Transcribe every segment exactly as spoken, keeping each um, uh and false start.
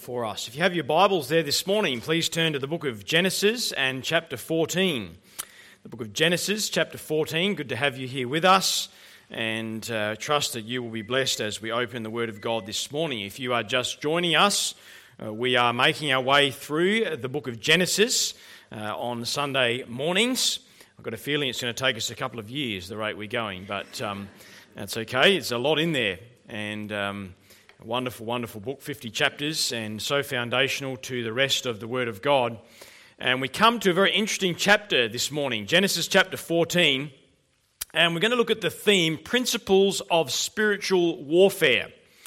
for us. If you have your Bibles there this morning, please turn to the book of Genesis and chapter fourteen. The book of Genesis, chapter fourteen. Good to have you here with us, and uh, trust that you will be blessed as we open the Word of God this morning. If you are just joining us, uh, we are making our way through the book of Genesis uh, on Sunday mornings. I've got a feeling it's going to take us a couple of years, the rate we're going, but um, that's okay. It's a lot in there, and um, a wonderful, wonderful book, fifty chapters, and so foundational to the rest of the Word of God. And we come to a very interesting chapter this morning, Genesis chapter fourteen, and we're going to look at the theme, Principles of Spiritual Warfare.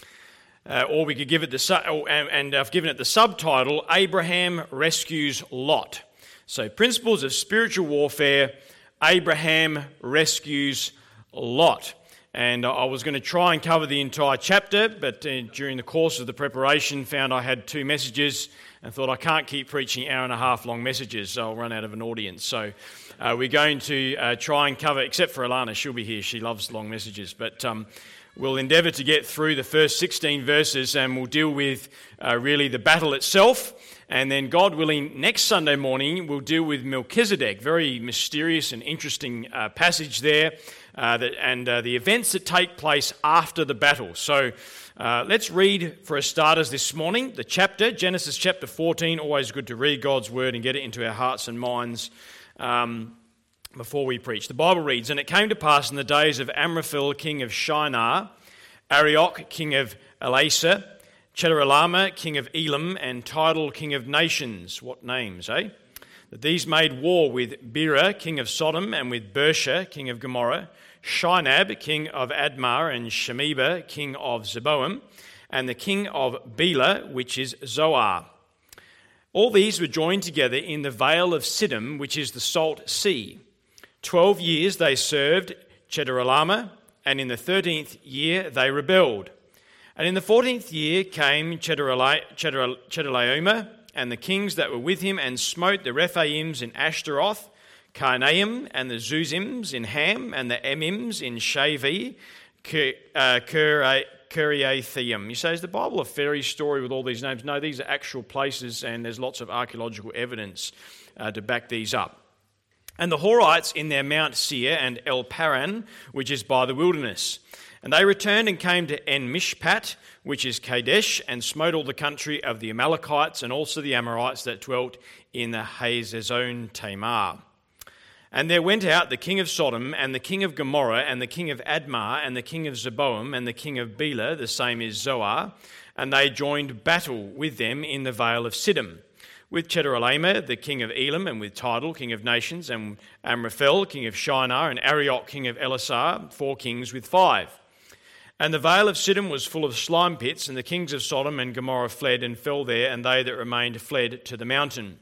Uh, or we could give it the, su- oh, and, and I've given it the subtitle, Abraham Rescues Lot. So, Principles of Spiritual Warfare, Abraham Rescues Lot. And I was going to try and cover the entire chapter, but uh, during the course of the preparation found I had two messages and thought I can't keep preaching hour and a half long messages, so I'll run out of an audience. So uh, we're going to uh, try and cover, except for Alana, she'll be here, she loves long messages, but um, we'll endeavour to get through the first sixteen verses and we'll deal with uh, really the battle itself. And then, God willing, next Sunday morning we'll deal with Melchizedek, very mysterious and interesting uh, passage there. Uh, that, and uh, the events that take place after the battle. So uh, let's read for a starters this morning the chapter, Genesis chapter fourteen. Always good to read God's word and get it into our hearts and minds um, before we preach. The Bible reads, "And it came to pass in the days of Amraphel, king of Shinar, Arioch, king of Elasa, Chedorlaomer, king of Elam, and Tidal, king of nations." What names, eh? "That these made war with Bera, king of Sodom, and with Bersha, king of Gomorrah, Shinab, king of Admah, and Shemeba, king of Zeboim, and the king of Bela, which is Zoar. All these were joined together in the vale of Siddim, which is the Salt Sea. Twelve years they served Chedorlaomer, and in the thirteenth year they rebelled. And in the fourteenth year came Chedorlaomer, and the kings that were with him, and smote the Rephaims in Ashtaroth, Karnaim, and the Zuzims in Ham, and the Emims in Shavi, Kiriathaim." You say, is the Bible a fairy story with all these names? No, these are actual places, and there's lots of archaeological evidence uh, to back these up. "And the Horites in their Mount Seir and El Paran, which is by the wilderness. And they returned and came to En-Mishpat, which is Kadesh, and smote all the country of the Amalekites and also the Amorites that dwelt in the Hazezon Tamar. And there went out the king of Sodom, and the king of Gomorrah, and the king of Admah, and the king of Zeboim, and the king of Bela, the same is Zoar, and they joined battle with them in the vale of Siddim, with Chedorlaomer, the king of Elam, and with Tidal, king of nations, and Amraphel, king of Shinar, and Arioch, king of Elasa, four kings with five. And the vale of Siddim was full of slime pits, and the kings of Sodom and Gomorrah fled and fell there, and they that remained fled to the mountain.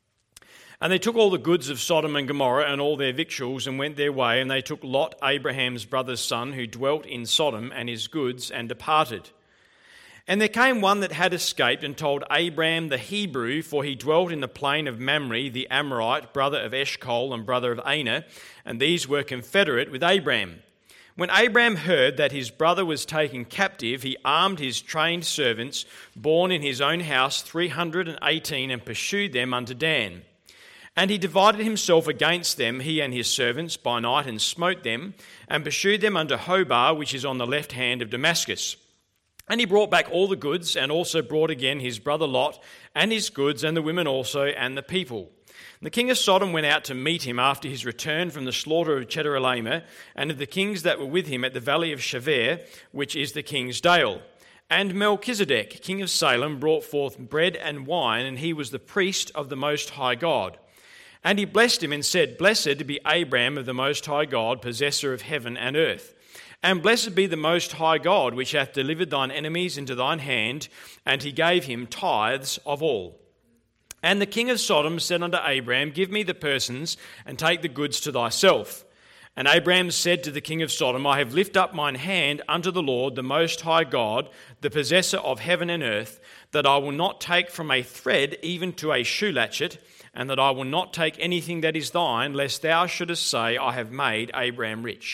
And they took all the goods of Sodom and Gomorrah and all their victuals and went their way, and they took Lot, Abraham's brother's son, who dwelt in Sodom, and his goods, and departed. And there came one that had escaped and told Abram the Hebrew, for he dwelt in the plain of Mamre, the Amorite, brother of Eshcol and brother of Aner, and these were confederate with Abram. When Abram heard that his brother was taken captive, he armed his trained servants, born in his own house, three hundred and eighteen, and pursued them unto Dan. And he divided himself against them, he and his servants, by night, and smote them, and pursued them unto Hobah, which is on the left hand of Damascus. And he brought back all the goods, and also brought again his brother Lot, and his goods, and the women also, and the people. The king of Sodom went out to meet him after his return from the slaughter of Chedorlaomer, and of the kings that were with him at the valley of Shaveh, which is the king's dale. And Melchizedek, king of Salem, brought forth bread and wine, and he was the priest of the Most High God. And he blessed him and said, Blessed be Abram of the Most High God, possessor of heaven and earth. And blessed be the Most High God, which hath delivered thine enemies into thine hand. And he gave him tithes of all. And the king of Sodom said unto Abram, Give me the persons, and take the goods to thyself. And Abram said to the king of Sodom, I have lifted up mine hand unto the Lord, the Most High God, the possessor of heaven and earth, that I will not take from a thread even to a shoe latchet, and that I will not take anything that is thine, lest thou shouldest say, I have made Abram rich.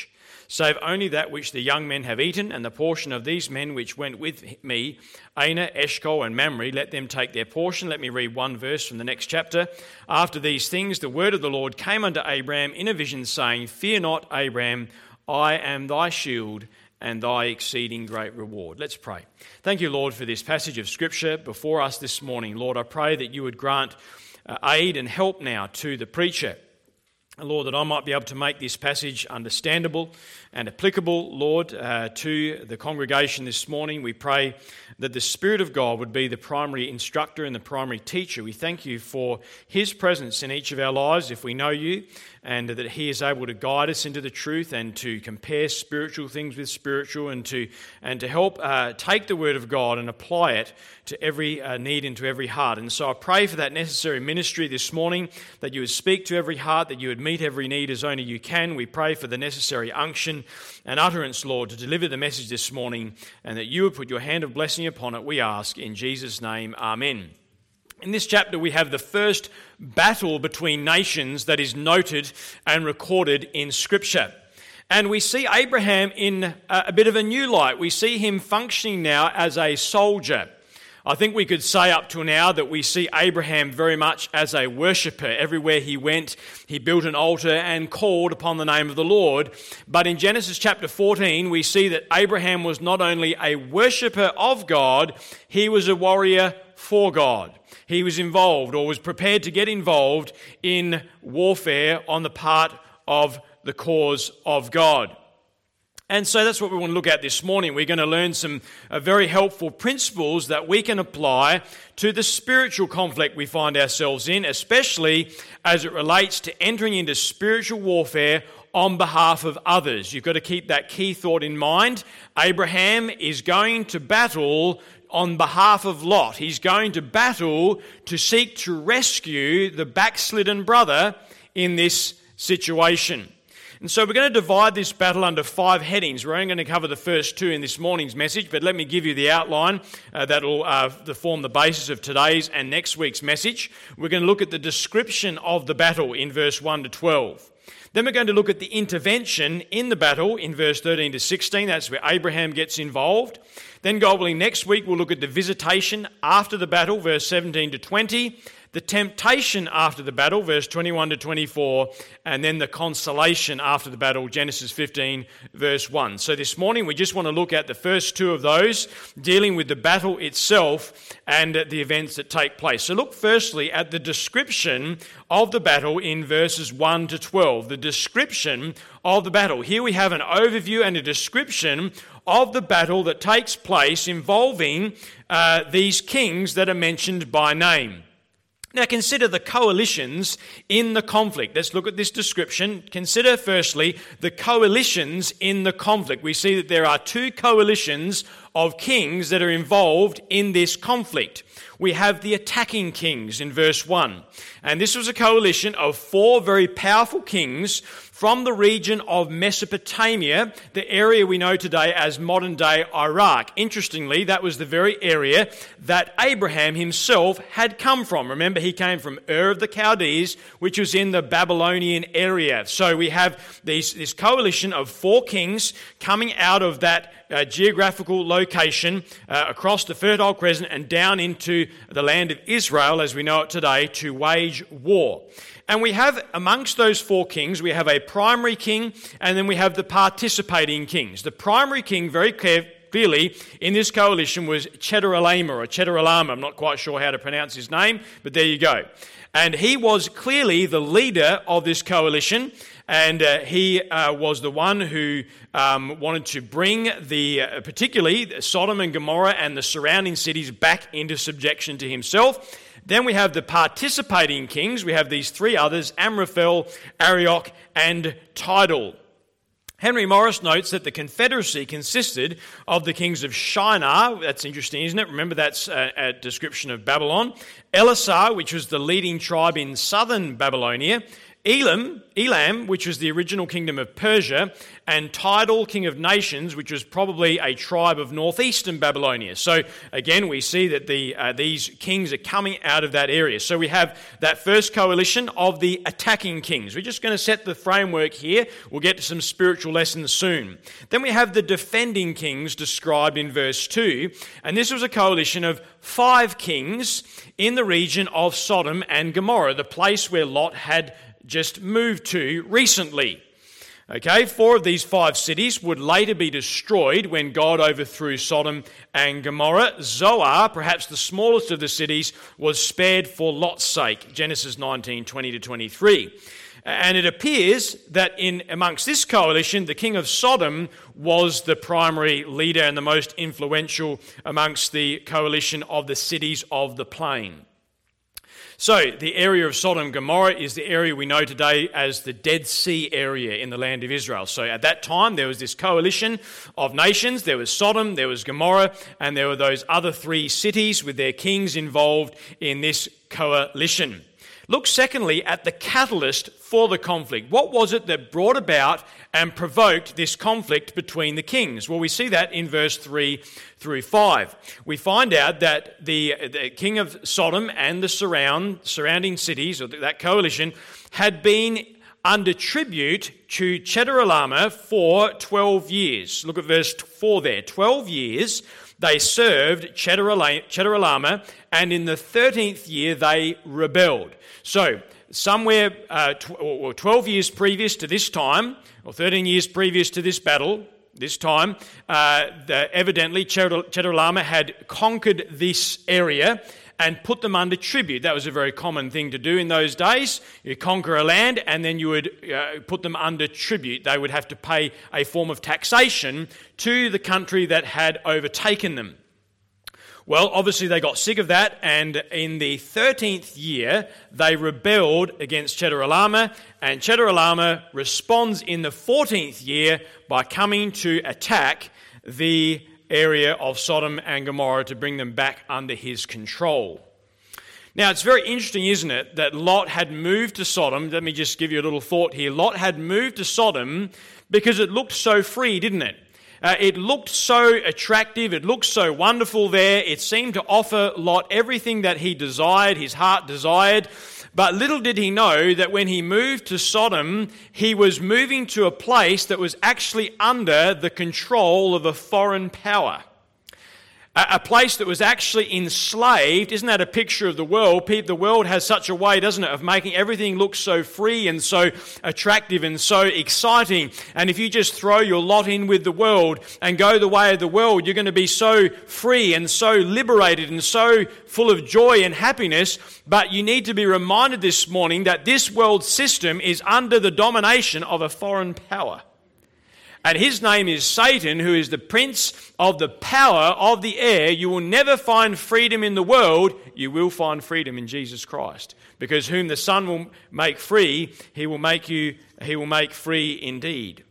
save only that which the young men have eaten, and the portion of these men which went with me, Aner, Eshcol, and Mamre, let them take their portion. Let me read one verse from the next chapter. After these things, the word of the Lord came unto Abraham in a vision, saying, Fear not, Abraham, I am thy shield and thy exceeding great reward. Let's pray. Thank you, Lord, for this passage of Scripture before us this morning. Lord, I pray that you would grant uh, aid and help now to the preacher. Lord, that I might be able to make this passage understandable and applicable, Lord, uh, to the congregation this morning. We pray that the Spirit of God would be the primary instructor and the primary teacher. We thank you for his presence in each of our lives if we know you, and that he is able to guide us into the truth and to compare spiritual things with spiritual, and to and to help uh, take the Word of God and apply it to every uh, need and to every heart. And so I pray for that necessary ministry this morning, that you would speak to every heart, that you would meet every need as only you can. We pray for the necessary unction and utterance, Lord, to deliver the message this morning, and that you would put your hand of blessing upon it, we ask in Jesus' name, amen. In this chapter, we have the first battle between nations that is noted and recorded in Scripture. And we see Abraham in a bit of a new light. We see him functioning now as a soldier. I think we could say up to now that we see Abraham very much as a worshipper. Everywhere he went, he built an altar and called upon the name of the Lord. But in Genesis chapter fourteen, we see that Abraham was not only a worshipper of God, he was a warrior for God. He was involved, or was prepared to get involved in warfare on the part of the cause of God. And so that's what we want to look at this morning. We're going to learn some uh, very helpful principles that we can apply to the spiritual conflict we find ourselves in, especially as it relates to entering into spiritual warfare on behalf of others. You've got to keep that key thought in mind. Abraham is going to battle on behalf of Lot. He's going to battle to seek to rescue the backslidden brother in this situation. And so we're going to divide this battle under five headings. We're only going to cover the first two in this morning's message, but let me give you the outline uh, that will uh, form the basis of today's and next week's message. We're going to look at the description of the battle in verse one to twelve. Then we're going to look at the intervention in the battle in verse thirteen to sixteen. That's where Abraham gets involved. Then, God willing, next week we'll look at the visitation after the battle, verse seventeen to twenty. The temptation after the battle, verse twenty-one to twenty-four, and then the consolation after the battle, Genesis fifteen, verse one. So this morning we just want to look at the first two of those, dealing with the battle itself and the events that take place. So look firstly at the description of the battle in verses one to twelve. The description of the battle. Here we have an overview and a description of the battle that takes place involving uh, these kings that are mentioned by name. Now consider the coalitions in the conflict. Let's look at this description. Consider firstly the coalitions in the conflict. We see that there are two coalitions of kings that are involved in this conflict. We have the attacking kings in verse one. And this was a coalition of four very powerful kings from the region of Mesopotamia, the area we know today as modern-day Iraq. Interestingly, that was the very area that Abraham himself had come from. Remember, he came from Ur of the Chaldees, which was in the Babylonian area. So we have these, this coalition of four kings coming out of that uh, geographical location uh, across the Fertile Crescent and down into the land of Israel, as we know it today, to wage war. And we have, amongst those four kings, we have a primary king, and then we have the participating kings. The primary king, very clearly, in this coalition was Chedorlaomer, or Chedorlaomer. I'm not quite sure how to pronounce his name, but there you go. And he was clearly the leader of this coalition, and uh, he uh, was the one who um, wanted to bring the, uh, particularly Sodom and Gomorrah and the surrounding cities back into subjection to himself. Then we have the participating kings. We have these three others, Amraphel, Arioch, and Tidal. Henry Morris notes that the confederacy consisted of the kings of Shinar. That's interesting, isn't it? Remember, that's a, a description of Babylon. Elasar, which was the leading tribe in southern Babylonia. Elam, Elam, which was the original kingdom of Persia, and Tidal, king of nations, which was probably a tribe of northeastern Babylonia. So again, we see that the uh, these kings are coming out of that area. So we have that first coalition of the attacking kings. We're just going to set the framework here. We'll get to some spiritual lessons soon. Then we have the defending kings described in verse two, and this was a coalition of five kings in the region of Sodom and Gomorrah, the place where Lot had just moved to recently. Okay, four of these five cities would later be destroyed when God overthrew Sodom and Gomorrah. Zoar, perhaps the smallest of the cities, was spared for Lot's sake. Genesis nineteen, twenty to twenty-three. And it appears that in amongst this coalition, the king of Sodom was the primary leader and the most influential amongst the coalition of the cities of the plain. So the area of Sodom and Gomorrah is the area we know today as the Dead Sea area in the land of Israel. So at that time, there was this coalition of nations. There was Sodom, there was Gomorrah, and there were those other three cities with their kings involved in this coalition. Look secondly at the catalyst for the conflict. What was it that brought about and provoked this conflict between the kings? Well, we see that in verse three through five. We find out that the, the king of Sodom and the surround, surrounding cities, or that coalition, had been under tribute to Chedorlaomer for twelve years. Look at verse four there. twelve years they served Chedorlaomer, and in the thirteenth year they rebelled. So, somewhere uh, tw- or twelve years previous to this time, or thirteen years previous to this battle, this time, uh, the, evidently Chedorlaomer had conquered this area and put them under tribute. That was a very common thing to do in those days. You conquer a land and then you would uh, put them under tribute. They would have to pay a form of taxation to the country that had overtaken them. Well, obviously they got sick of that, and in the thirteenth year, they rebelled against Chedorlaomer, and Chedorlaomer responds in the fourteenth year by coming to attack the area of Sodom and Gomorrah to bring them back under his control. Now, it's very interesting, isn't it, that Lot had moved to Sodom. Let me just give you a little thought here. Lot had moved to Sodom because it looked so free, didn't it? Uh, it looked so attractive, it looked so wonderful there, it seemed to offer Lot everything that he desired, his heart desired, but little did he know that when he moved to Sodom, he was moving to a place that was actually under the control of a foreign power. A place that was actually enslaved. Isn't that a picture of the world? The world has such a way, doesn't it, of making everything look so free and so attractive and so exciting. And if you just throw your lot in with the world and go the way of the world, you're going to be so free and so liberated and so full of joy and happiness. But you need to be reminded this morning that this world system is under the domination of a foreign power. And his name is Satan, who is the prince of the power of the air. You will never find freedom in the world. You will find freedom in Jesus Christ. Because whom the Son will make free, he will make you, he will make free indeed.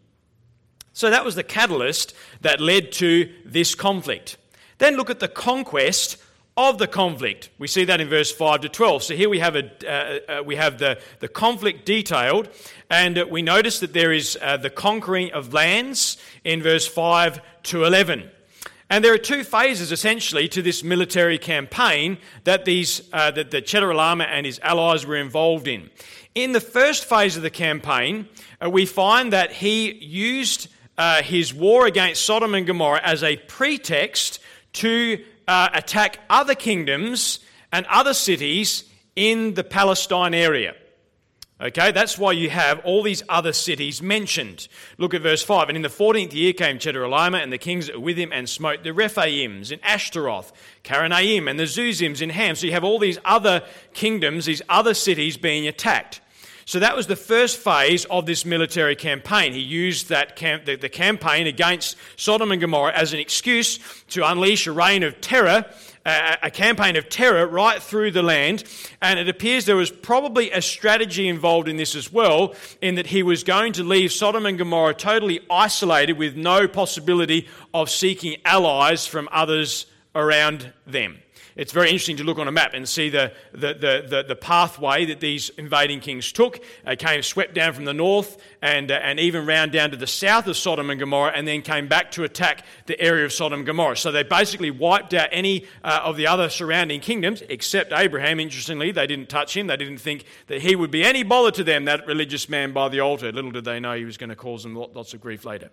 So that was the catalyst that led to this conflict. Then look at the conquest of the conflict. We see that in verse five to twelve. So here we have a uh, uh, we have the, the conflict detailed, and uh, we notice that there is uh, the conquering of lands in verse five to eleven. And there are two phases essentially to this military campaign that these uh, that the Chedorlaomer and his allies were involved in. In the first phase of the campaign, uh, we find that he used uh, his war against Sodom and Gomorrah as a pretext to Uh, attack other kingdoms and other cities in the Palestine area. Okay, that's why you have all these other cities mentioned. Look at verse five. And in the fourteenth year came Chedorlaomer and the kings that were with him and smote the Rephaims in Ashtaroth, Karanaim and the Zuzims in Ham. So you have all these other kingdoms, these other cities being attacked. So that was the first phase of this military campaign. He used that camp, the, the campaign against Sodom and Gomorrah as an excuse to unleash a reign of terror, uh, a campaign of terror right through the land. And it appears there was probably a strategy involved in this as well, in that he was going to leave Sodom and Gomorrah totally isolated with no possibility of seeking allies from others around them. It's very interesting to look on a map and see the, the, the, the, the pathway that these invading kings took. They came, swept down from the north and, uh, and even round down to the south of Sodom and Gomorrah, and then came back to attack the area of Sodom and Gomorrah. So they basically wiped out any uh, of the other surrounding kingdoms, except Abraham. Interestingly, they didn't touch him. They didn't think that he would be any bother to them, that religious man by the altar. Little did they know he was going to cause them lots of grief later.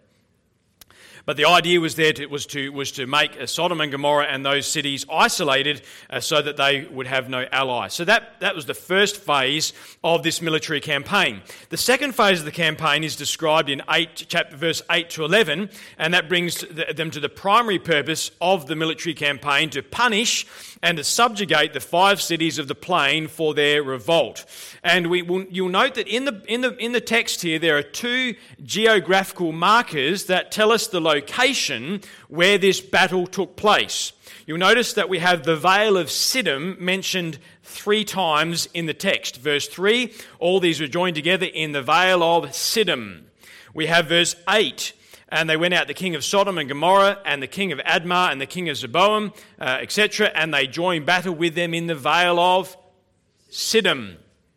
But the idea was there to, was to was to make Sodom and Gomorrah and those cities isolated uh, so that they would have no allies. So that, that was the first phase of this military campaign. The second phase of the campaign is described in eight, chapter verse eight to eleven, and that brings them to the primary purpose of the military campaign, to punish and to subjugate the five cities of the plain for their revolt. And we will, you'll note that in the in the in the text here there are two geographical markers that tell us the location where this battle took place. You'll notice that we have the Vale of Siddim mentioned three times in the text. Verse three, all these were joined together in the Vale of Siddim. We have verse eight, and they went out the king of Sodom and Gomorrah and the king of Admah and the king of Zeboim, uh, et cetera, and they joined battle with them in the Vale of Siddim.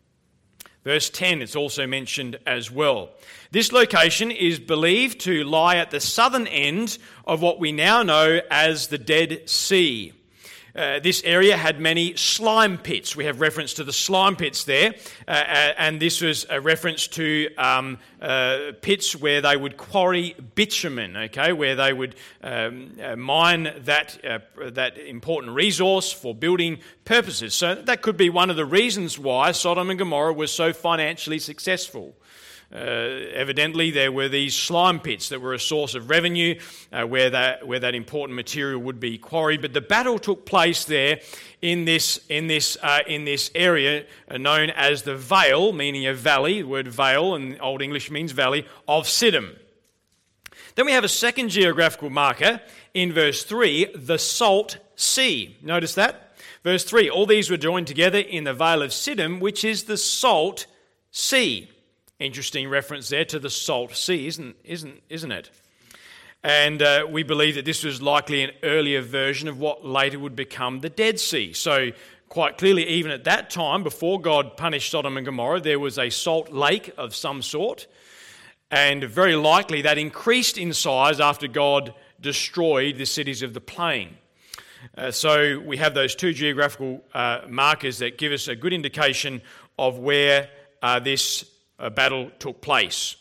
Verse ten, it's also mentioned as well. This location is believed to lie at the southern end of what we now know as the Dead Sea. Uh, this area had many slime pits. We have reference to the slime pits there, uh, and this was a reference to um, uh, pits where they would quarry bitumen, okay, where they would um, uh, mine that uh, that important resource for building purposes. So that could be one of the reasons why Sodom and Gomorrah was so financially successful. Uh, evidently, there were these slime pits that were a source of revenue uh, where that where that important material would be quarried. But the battle took place there in this in this uh, in this area uh, known as the Vale, meaning a valley. The word Vale in Old English means valley of Siddim. Then we have a second geographical marker in verse three, the Salt Sea. Notice that verse three. All these were joined together in the Vale of Siddim, which is the Salt Sea. Interesting reference there to the Salt Sea, isn't isn't isn't it? And uh, we believe that this was likely an earlier version of what later would become the Dead Sea. So quite clearly, even at that time, before God punished Sodom and Gomorrah, there was a salt lake of some sort, and very likely that increased in size after God destroyed the cities of the plain. Uh, so we have those two geographical uh, markers that give us a good indication of where uh, this A battle took place.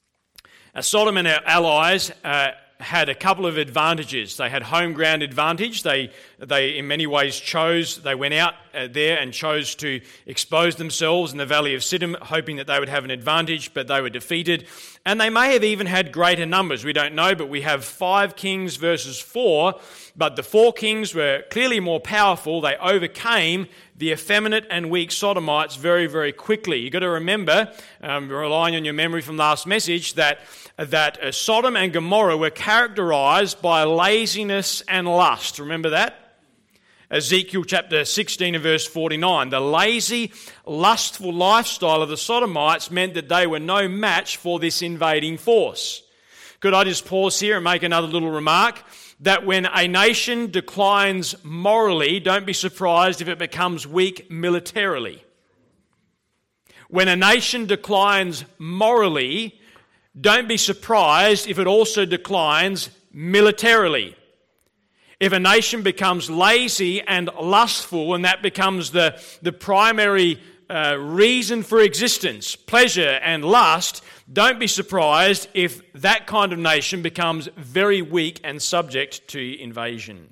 Uh, Sodom and our allies uh, had a couple of advantages. They had home ground advantage. They, they in many ways chose, they went out uh, there and chose to expose themselves in the Valley of Siddim, hoping that they would have an advantage, but they were defeated. And they may have even had greater numbers. We don't know, but we have five kings versus four. But the four kings were clearly more powerful. They overcame the effeminate and weak Sodomites very, very quickly. You've got to remember, um, relying on your memory from last message, that, that uh, Sodom and Gomorrah were characterized by laziness and lust. Remember that? Ezekiel chapter sixteen and verse forty-nine. The lazy, lustful lifestyle of the Sodomites meant that they were no match for this invading force. Could I just pause here and make another little remark? That when a nation declines morally, don't be surprised if it becomes weak militarily. When a nation declines morally, don't be surprised if it also declines militarily. If a nation becomes lazy and lustful, and that becomes the, the primary uh, reason for existence, pleasure and lust, don't be surprised if that kind of nation becomes very weak and subject to invasion.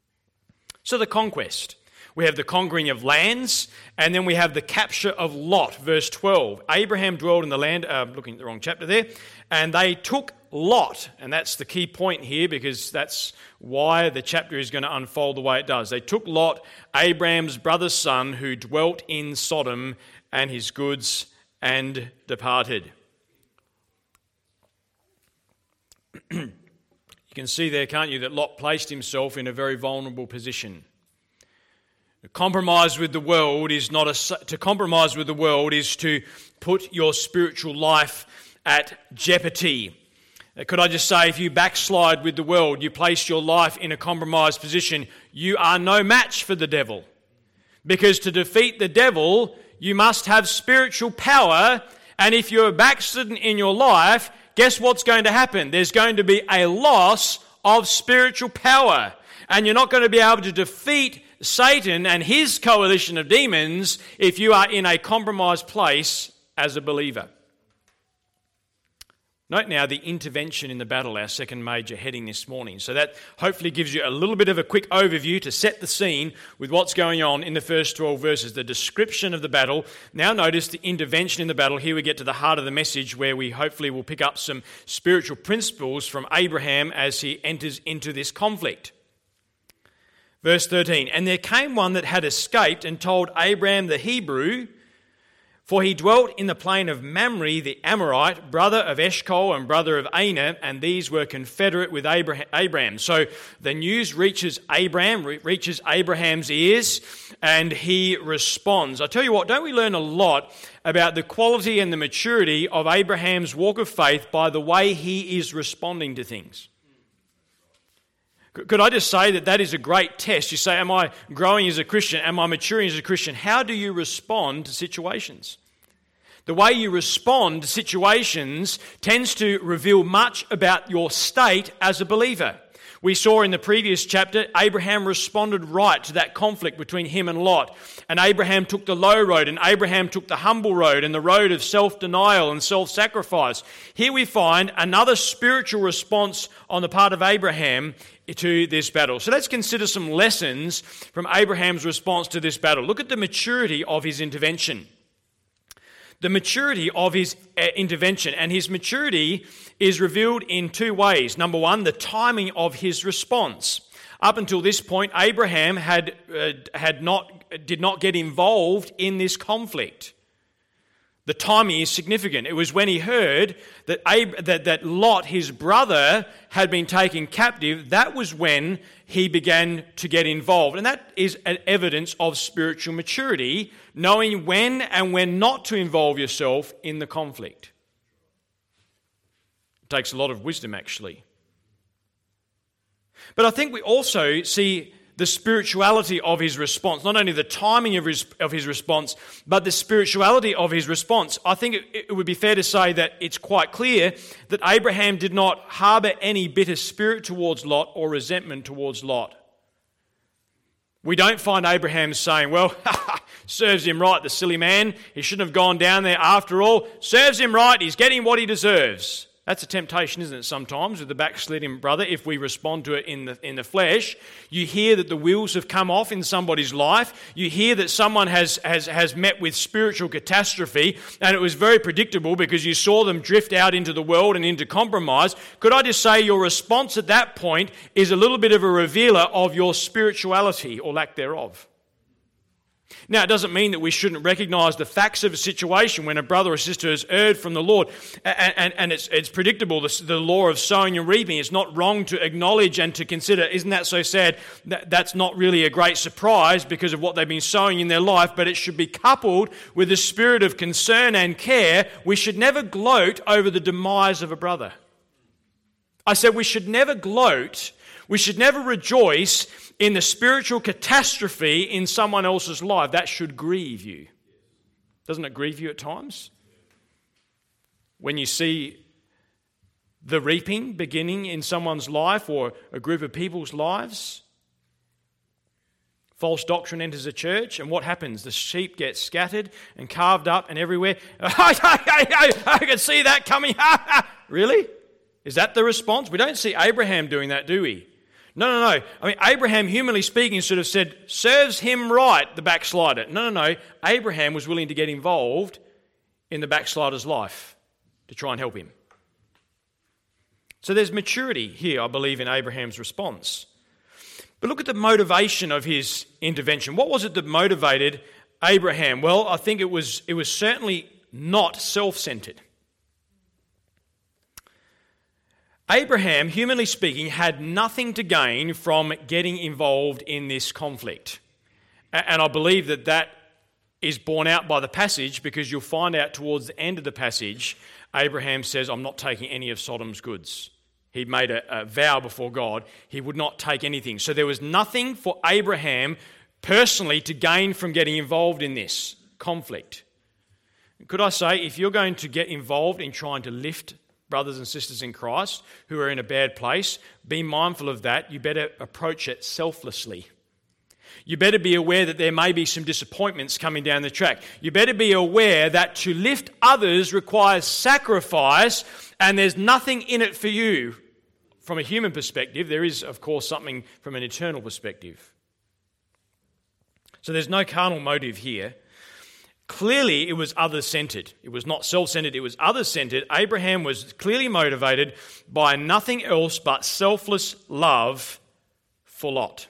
So the conquest. We have the conquering of lands, and then we have the capture of Lot, verse twelve. Abraham dwelled in the land, uh, looking at the wrong chapter there, and they took Lot, and that's the key point here because that's why the chapter is going to unfold the way it does. They took Lot, Abraham's brother's son, who dwelt in Sodom, and his goods, and departed. You can see there, can't you, that Lot placed himself in a very vulnerable position. To compromise with the world is not a, to compromise with the world is to put your spiritual life at jeopardy. Could I just say, if you backslide with the world, you place your life in a compromised position, you are no match for the devil. Because to defeat the devil, you must have spiritual power, and if you're backslidden in your life, guess what's going to happen? There's going to be a loss of spiritual power, and you're not going to be able to defeat Satan and his coalition of demons if you are in a compromised place as a believer. Note now the intervention in the battle, our second major heading this morning. So that hopefully gives you a little bit of a quick overview to set the scene with what's going on in the first twelve verses, the description of the battle. Now notice the intervention in the battle. Here we get to the heart of the message, where we hopefully will pick up some spiritual principles from Abraham as he enters into this conflict. Verse thirteen, and there came one that had escaped and told Abraham the Hebrew, for he dwelt in the plain of Mamre the Amorite, brother of Eshcol and brother of Aner, and these were confederate with Abraham. So the news reaches Abraham, reaches Abraham's ears, and he responds. I tell you what, don't we learn a lot about the quality and the maturity of Abraham's walk of faith by the way he is responding to things? Could I just say that that is a great test? You say, am I growing as a Christian? Am I maturing as a Christian? How do you respond to situations? The way you respond to situations tends to reveal much about your state as a believer. We saw in the previous chapter, Abraham responded right to that conflict between him and Lot. And Abraham took the low road, and Abraham took the humble road and the road of self-denial and self-sacrifice. Here we find another spiritual response on the part of Abraham to this battle. So let's consider some lessons from Abraham's response to this battle. Look at the maturity of his intervention. The maturity of his uh, intervention, and his maturity is revealed in two ways. Number one, the timing of his response. Up until this point, Abraham had uh, had not did not get involved in this conflict. The timing is significant. It was when he heard that, Ab- that, that Lot, his brother, had been taken captive, that was when he began to get involved. And that is an evidence of spiritual maturity, knowing when and when not to involve yourself in the conflict. It takes a lot of wisdom, actually. But I think we also see the spirituality of his response, not only the timing of his, of his response, but the spirituality of his response. I think it, it would be fair to say that it's quite clear that Abraham did not harbour any bitter spirit towards Lot or resentment towards Lot. We don't find Abraham saying, well, serves him right, the silly man. He shouldn't have gone down there after all. Serves him right, he's getting what he deserves. That's a temptation, isn't it, sometimes, with the backsliding brother, if we respond to it in the in the flesh. You hear that the wheels have come off in somebody's life. You hear that someone has, has, has met with spiritual catastrophe, and it was very predictable because you saw them drift out into the world and into compromise. Could I just say your response at that point is a little bit of a revealer of your spirituality or lack thereof? Now, it doesn't mean that we shouldn't recognise the facts of a situation when a brother or sister has erred from the Lord, and, and, and it's, it's predictable, the, the law of sowing and reaping. It's not wrong to acknowledge and to consider, isn't that so sad? That, that's not really a great surprise because of what they've been sowing in their life, but it should be coupled with a spirit of concern and care. We should never gloat over the demise of a brother. I said we should never gloat, we should never rejoice in the spiritual catastrophe in someone else's life. That should grieve you. Doesn't it grieve you at times? When you see the reaping beginning in someone's life or a group of people's lives. False doctrine enters a church, and what happens? The sheep get scattered and carved up and everywhere. I can see that coming. Really? Is that the response? We don't see Abraham doing that, do we? No, no, no. I mean, Abraham, humanly speaking, sort of said, serves him right, the backslider. No, no, no. Abraham was willing to get involved in the backslider's life to try and help him. So there's maturity here, I believe, in Abraham's response. But look at the motivation of his intervention. What was it that motivated Abraham? Well, I think it was, it was certainly not self-centered. Abraham, humanly speaking, had nothing to gain from getting involved in this conflict. And I believe that that is borne out by the passage, because you'll find out towards the end of the passage, Abraham says, I'm not taking any of Sodom's goods. He'd made a, a vow before God. He would not take anything. So there was nothing for Abraham personally to gain from getting involved in this conflict. Could I say, if you're going to get involved in trying to lift brothers and sisters in Christ who are in a bad place, be mindful of that. You better approach it selflessly. You better be aware that there may be some disappointments coming down the track. You better be aware that to lift others requires sacrifice, and there's nothing in it for you from a human perspective. There is, of course, something from an eternal perspective. So there's no carnal motive here. Clearly, it was others-centered. It was not self-centered, it was others-centered. Abraham was clearly motivated by nothing else but selfless love for Lot.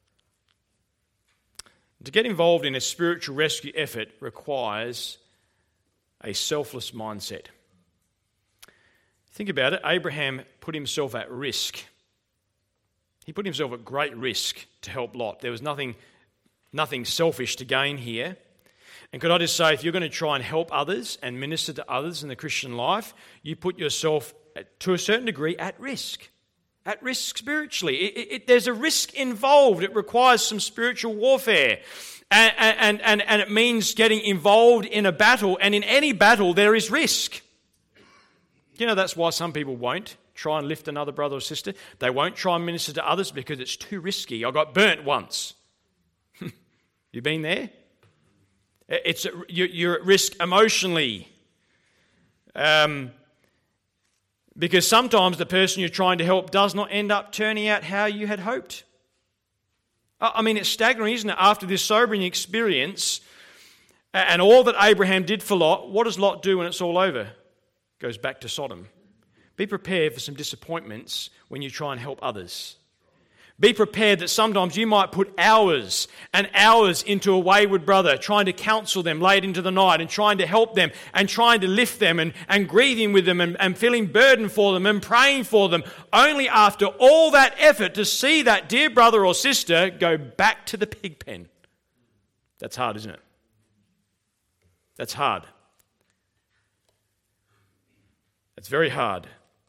To get involved in a spiritual rescue effort requires a selfless mindset. Think about it. Abraham put himself at risk. He put himself at great risk to help Lot. There was nothing, nothing selfish to gain here. And could I just say, if you're going to try and help others and minister to others in the Christian life, you put yourself, to a certain degree, at risk. At risk spiritually. It, it, it, there's a risk involved. It requires some spiritual warfare. And, and, and, and it means getting involved in a battle. And in any battle, there is risk. You know, that's why some people won't try and lift another brother or sister. They won't try and minister to others because it's too risky. I got burnt once. You been there? It's you're at risk emotionally. Um... Because sometimes the person you're trying to help does not end up turning out how you had hoped. I mean, it's staggering, isn't it? After this sobering experience and all that Abraham did for Lot, what does Lot do when it's all over? Goes back to Sodom. Be prepared for some disappointments when you try and help others. Be prepared that sometimes you might put hours and hours into a wayward brother, trying to counsel them late into the night and trying to help them and trying to lift them and, and grieving with them and, and feeling burden for them and praying for them, only after all that effort to see that dear brother or sister go back to the pig pen. That's hard, isn't it? That's hard. That's very hard.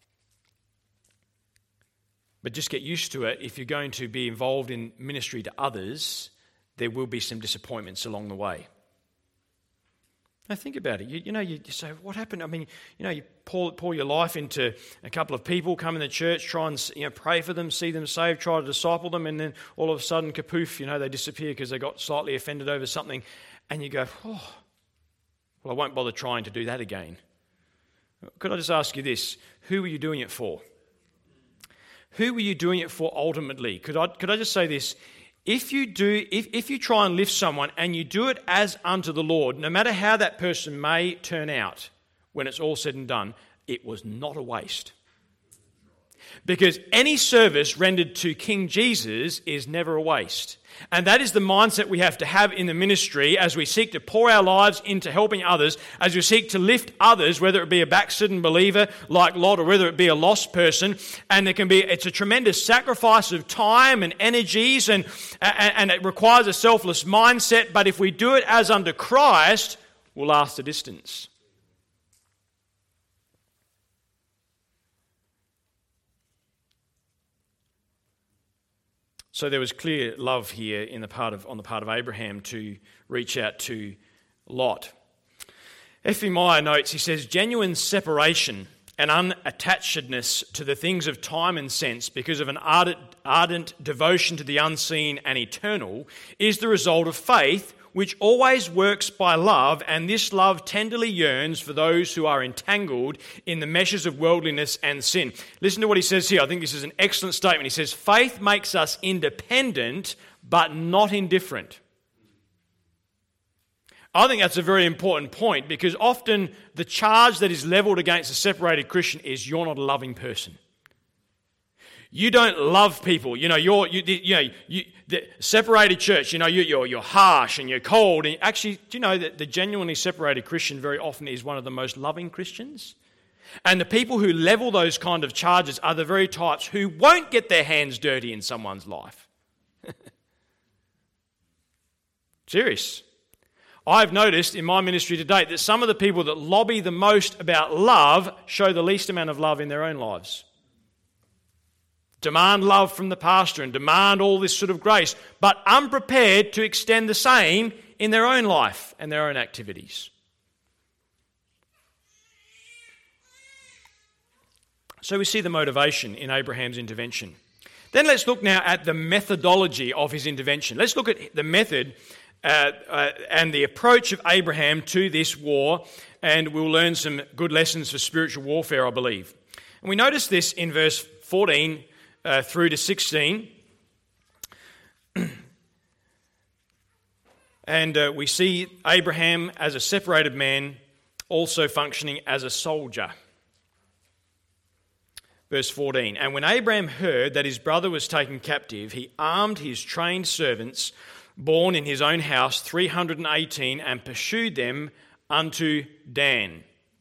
But just get used to it. If you're going to be involved in ministry to others, there will be some disappointments along the way. Now think about it. You, you know, you, you say, what happened? I mean, you know, you pour, pour your life into a couple of people, come in the church, try and you know, pray for them, see them saved, try to disciple them, and then all of a sudden, kapoof, you know, they disappear because they got slightly offended over something. And you go, oh, well, I won't bother trying to do that again. Could I just ask you this? Who were you doing it for? Who were you doing it for ultimately? Could I could I just say this? If you do, if, if you try and lift someone and you do it as unto the Lord, no matter how that person may turn out when it's all said and done, it was not a waste. Because any service rendered to King Jesus is never a waste. And that is the mindset we have to have in the ministry as we seek to pour our lives into helping others, as we seek to lift others, whether it be a backslidden believer like Lot or whether it be a lost person. And there can be, it's a tremendous sacrifice of time and energies and, and, and it requires a selfless mindset. But if we do it as under Christ, we'll last a distance. So there was clear love here in the part of, on the part of Abraham to reach out to Lot. F E Meyer notes, he says, genuine separation and unattachedness to the things of time and sense because of an ardent, ardent devotion to the unseen and eternal is the result of faith, which always works by love, and this love tenderly yearns for those who are entangled in the meshes of worldliness and sin. Listen to what he says here. I think this is an excellent statement. He says, faith makes us independent, but not indifferent. I think that's a very important point because often the charge that is leveled against a separated Christian is you're not a loving person. You don't love people. You know, you're, you, you know, you, the separated church, you know, you, you're, you're harsh and you're cold. And actually, do you know that the genuinely separated Christian very often is one of the most loving Christians? And the people who level those kind of charges are the very types who won't get their hands dirty in someone's life. Serious. I've noticed in my ministry to date that some of the people that lobby the most about love show the least amount of love in their own lives. Demand love from the pastor and demand all this sort of grace, but unprepared to extend the same in their own life and their own activities. So we see the motivation in Abraham's intervention. Then let's look now at the methodology of his intervention. Let's look at the method uh, uh, and the approach of Abraham to this war, and we'll learn some good lessons for spiritual warfare, I believe. And we notice this in verse fourteen uh, through to sixteen. And uh, we see Abraham as a separated man, also functioning as a soldier. Verse fourteen, and when Abraham heard that his brother was taken captive, he armed his trained servants, born in his own house, three hundred eighteen, and pursued them unto Dan.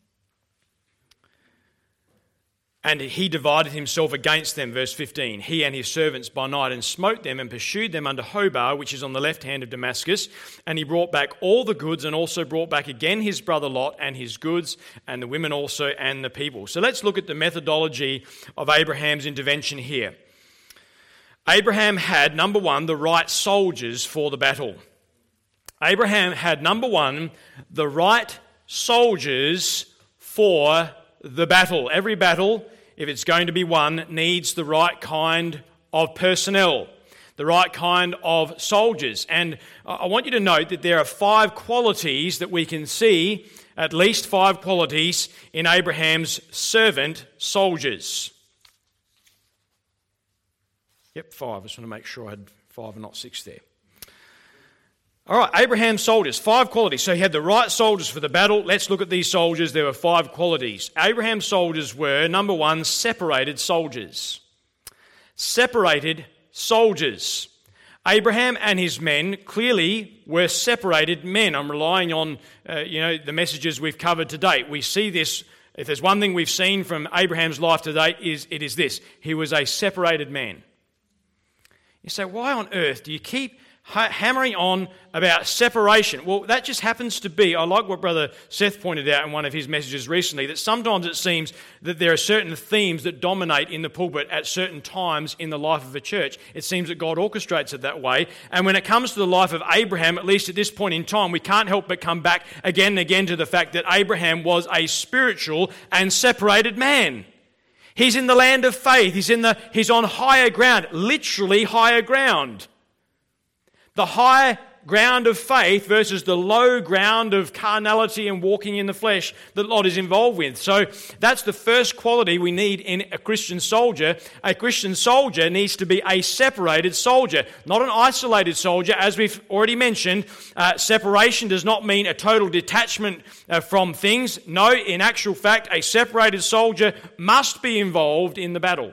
And he divided himself against them, verse fifteen, he and his servants by night, and smote them and pursued them unto Hobah, which is on the left hand of Damascus. And he brought back all the goods, and also brought back again his brother Lot and his goods, and the women also, and the people. So let's look at the methodology of Abraham's intervention here. Abraham had, number one, the right soldiers for the battle. Abraham had, number one, the right soldiers for the battle. Every battle, if it's going to be won, needs the right kind of personnel, the right kind of soldiers. And I want you to note that there are five qualities that we can see, at least five qualities, in Abraham's servant soldiers. Yep, five. I just want to make sure I had five and not six there. All right, Abraham's soldiers, five qualities. So he had the right soldiers for the battle. Let's look at these soldiers. There were five qualities. Abraham's soldiers were, number one, separated soldiers. Separated soldiers. Abraham and his men clearly were separated men. I'm relying on, uh, you know, the messages we've covered to date. We see this. If there's one thing we've seen from Abraham's life to date, is it is this: he was a separated man. You say, why on earth do you keep hammering on about separation? Well, that just happens to be, I like what Brother Seth pointed out in one of his messages recently, that sometimes it seems that there are certain themes that dominate in the pulpit at certain times in the life of a church. It seems that God orchestrates it that way. And when it comes to the life of Abraham, at least at this point in time, we can't help but come back again and again to the fact that Abraham was a spiritual and separated man. He's in the land of faith. He's in the he's on higher ground, literally higher ground. The high ground of faith versus the low ground of carnality and walking in the flesh that Lot is involved with. So that's the first quality we need in a Christian soldier. A Christian soldier needs to be a separated soldier, not an isolated soldier. As we've already mentioned, uh, separation does not mean a total detachment uh, from things. No, in actual fact, a separated soldier must be involved in the battle.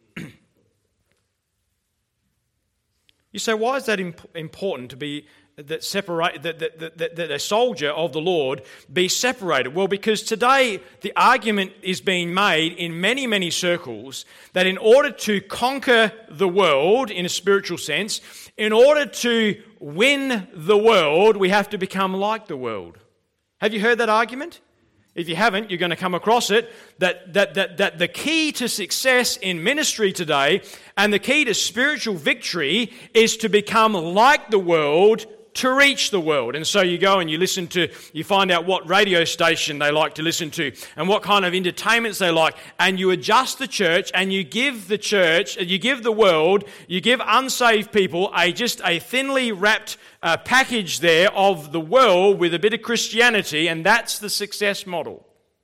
You say, why is that imp- important to be that separate that, that, that, that a soldier of the Lord be separated? Well, because today the argument is being made in many, many circles that in order to conquer the world in a spiritual sense, in order to win the world, we have to become like the world. Have you heard that argument? If you haven't, you're going to come across it, that, that, that, that the key to success in ministry today and the key to spiritual victory is to become like the world to reach the world. And so you go and you listen to, you find out what radio station they like to listen to and what kind of entertainments they like, and you adjust the church and you give the church, you give the world, you give unsaved people a just a thinly wrapped uh, package there of the world with a bit of Christianity, and that's the success model.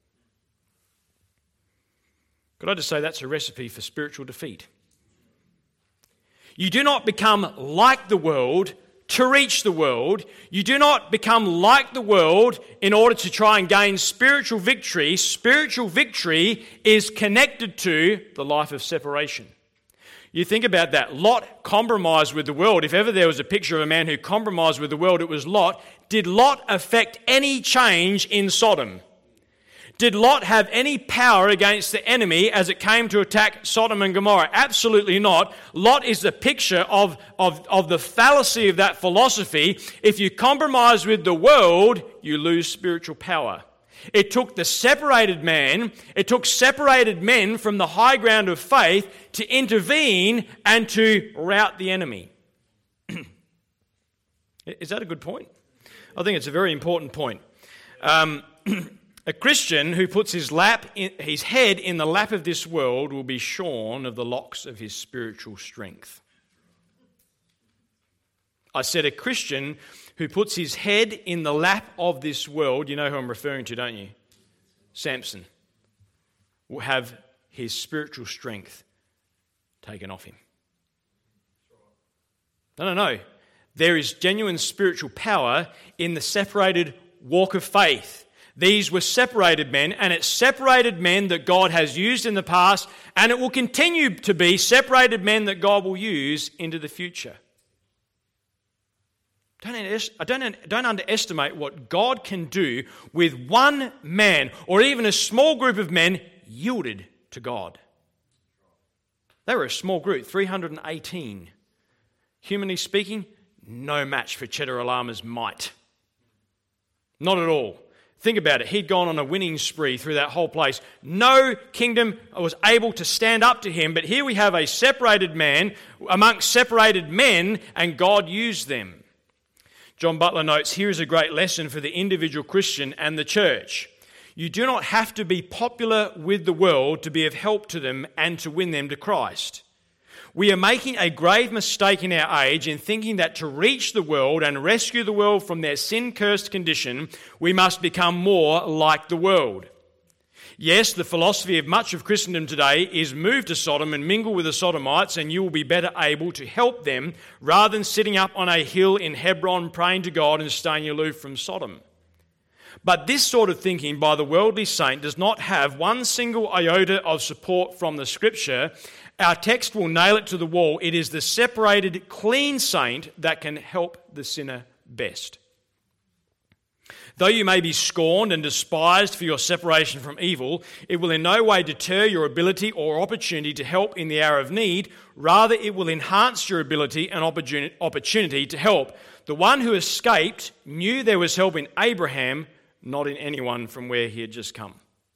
Could I just say that's a recipe for spiritual defeat? You do not become like the world to reach the world. You do not become like the world in order to try and gain spiritual victory. Spiritual victory is connected to the life of separation. You think about that. Lot compromised with the world. If ever there was a picture of a man who compromised with the world, it was Lot. Did Lot affect any change in Sodom? Did Lot have any power against the enemy as it came to attack Sodom and Gomorrah? Absolutely not. Lot is the picture of, of, of the fallacy of that philosophy. If you compromise with the world, you lose spiritual power. It took the separated man, it took separated men from the high ground of faith to intervene and to rout the enemy. Is that a good point? I think it's a very important point. Um, a Christian who puts his lap, in, his head in the lap of this world will be shorn of the locks of his spiritual strength. I said a Christian who puts his head in the lap of this world, you know who I'm referring to, don't you? Samson, will have his spiritual strength taken off him. No, no, no. There is genuine spiritual power in the separated walk of faith. These were separated men, and it's separated men that God has used in the past, and it will continue to be separated men that God will use into the future. Don't, don't, don't underestimate what God can do with one man or even a small group of men yielded to God. They were a small group, three hundred eighteen. Humanly speaking, no match for Chedorlaomer's might. Not at all. Think about it. He'd gone on a winning spree through that whole place. No kingdom was able to stand up to him, but here we have a separated man amongst separated men, and God used them. John Butler notes, here is a great lesson for the individual Christian and the church. You do not have to be popular with the world to be of help to them and to win them to Christ. We are making a grave mistake in our age in thinking that to reach the world and rescue the world from their sin-cursed condition, we must become more like the world. Yes, the philosophy of much of Christendom today is move to Sodom and mingle with the Sodomites and you will be better able to help them rather than sitting up on a hill in Hebron praying to God and staying aloof from Sodom. But this sort of thinking by the worldly saint does not have one single iota of support from the Scripture. Our text will nail it to the wall. It is the separated, clean saint that can help the sinner best. Though you may be scorned and despised for your separation from evil, it will in no way deter your ability or opportunity to help in the hour of need. Rather, it will enhance your ability and opportunity to help. The one who escaped knew there was help in Abraham, not in anyone from where he had just come.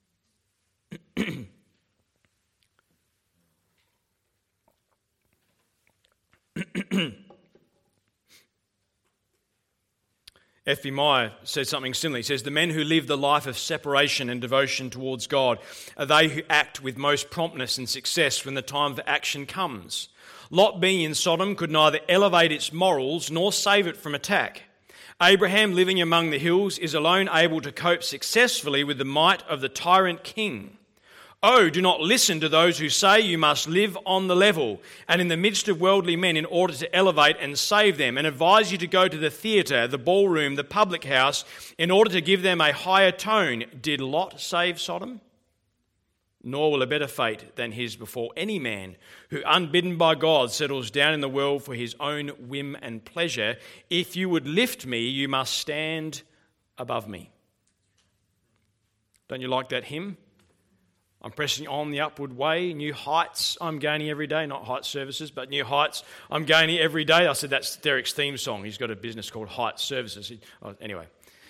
F B Meyer says something similar. He says, the men who live the life of separation and devotion towards God are they who act with most promptness and success when the time for action comes. Lot being in Sodom could neither elevate its morals nor save it from attack. Abraham, living among the hills, is alone able to cope successfully with the might of the tyrant king. Oh, do not listen to those who say you must live on the level and in the midst of worldly men in order to elevate and save them, and advise you to go to the theatre, the ballroom, the public house, in order to give them a higher tone. Did Lot save Sodom? Nor will a better fate than his befall any man who, unbidden by God, settles down in the world for his own whim and pleasure. If you would lift me, you must stand above me. Don't you like that hymn? I'm pressing on the upward way, new heights I'm gaining every day, not Heights Services, but new heights I'm gaining every day. I said that's Derek's theme song. He's got a business called Heights Services. He, oh, anyway.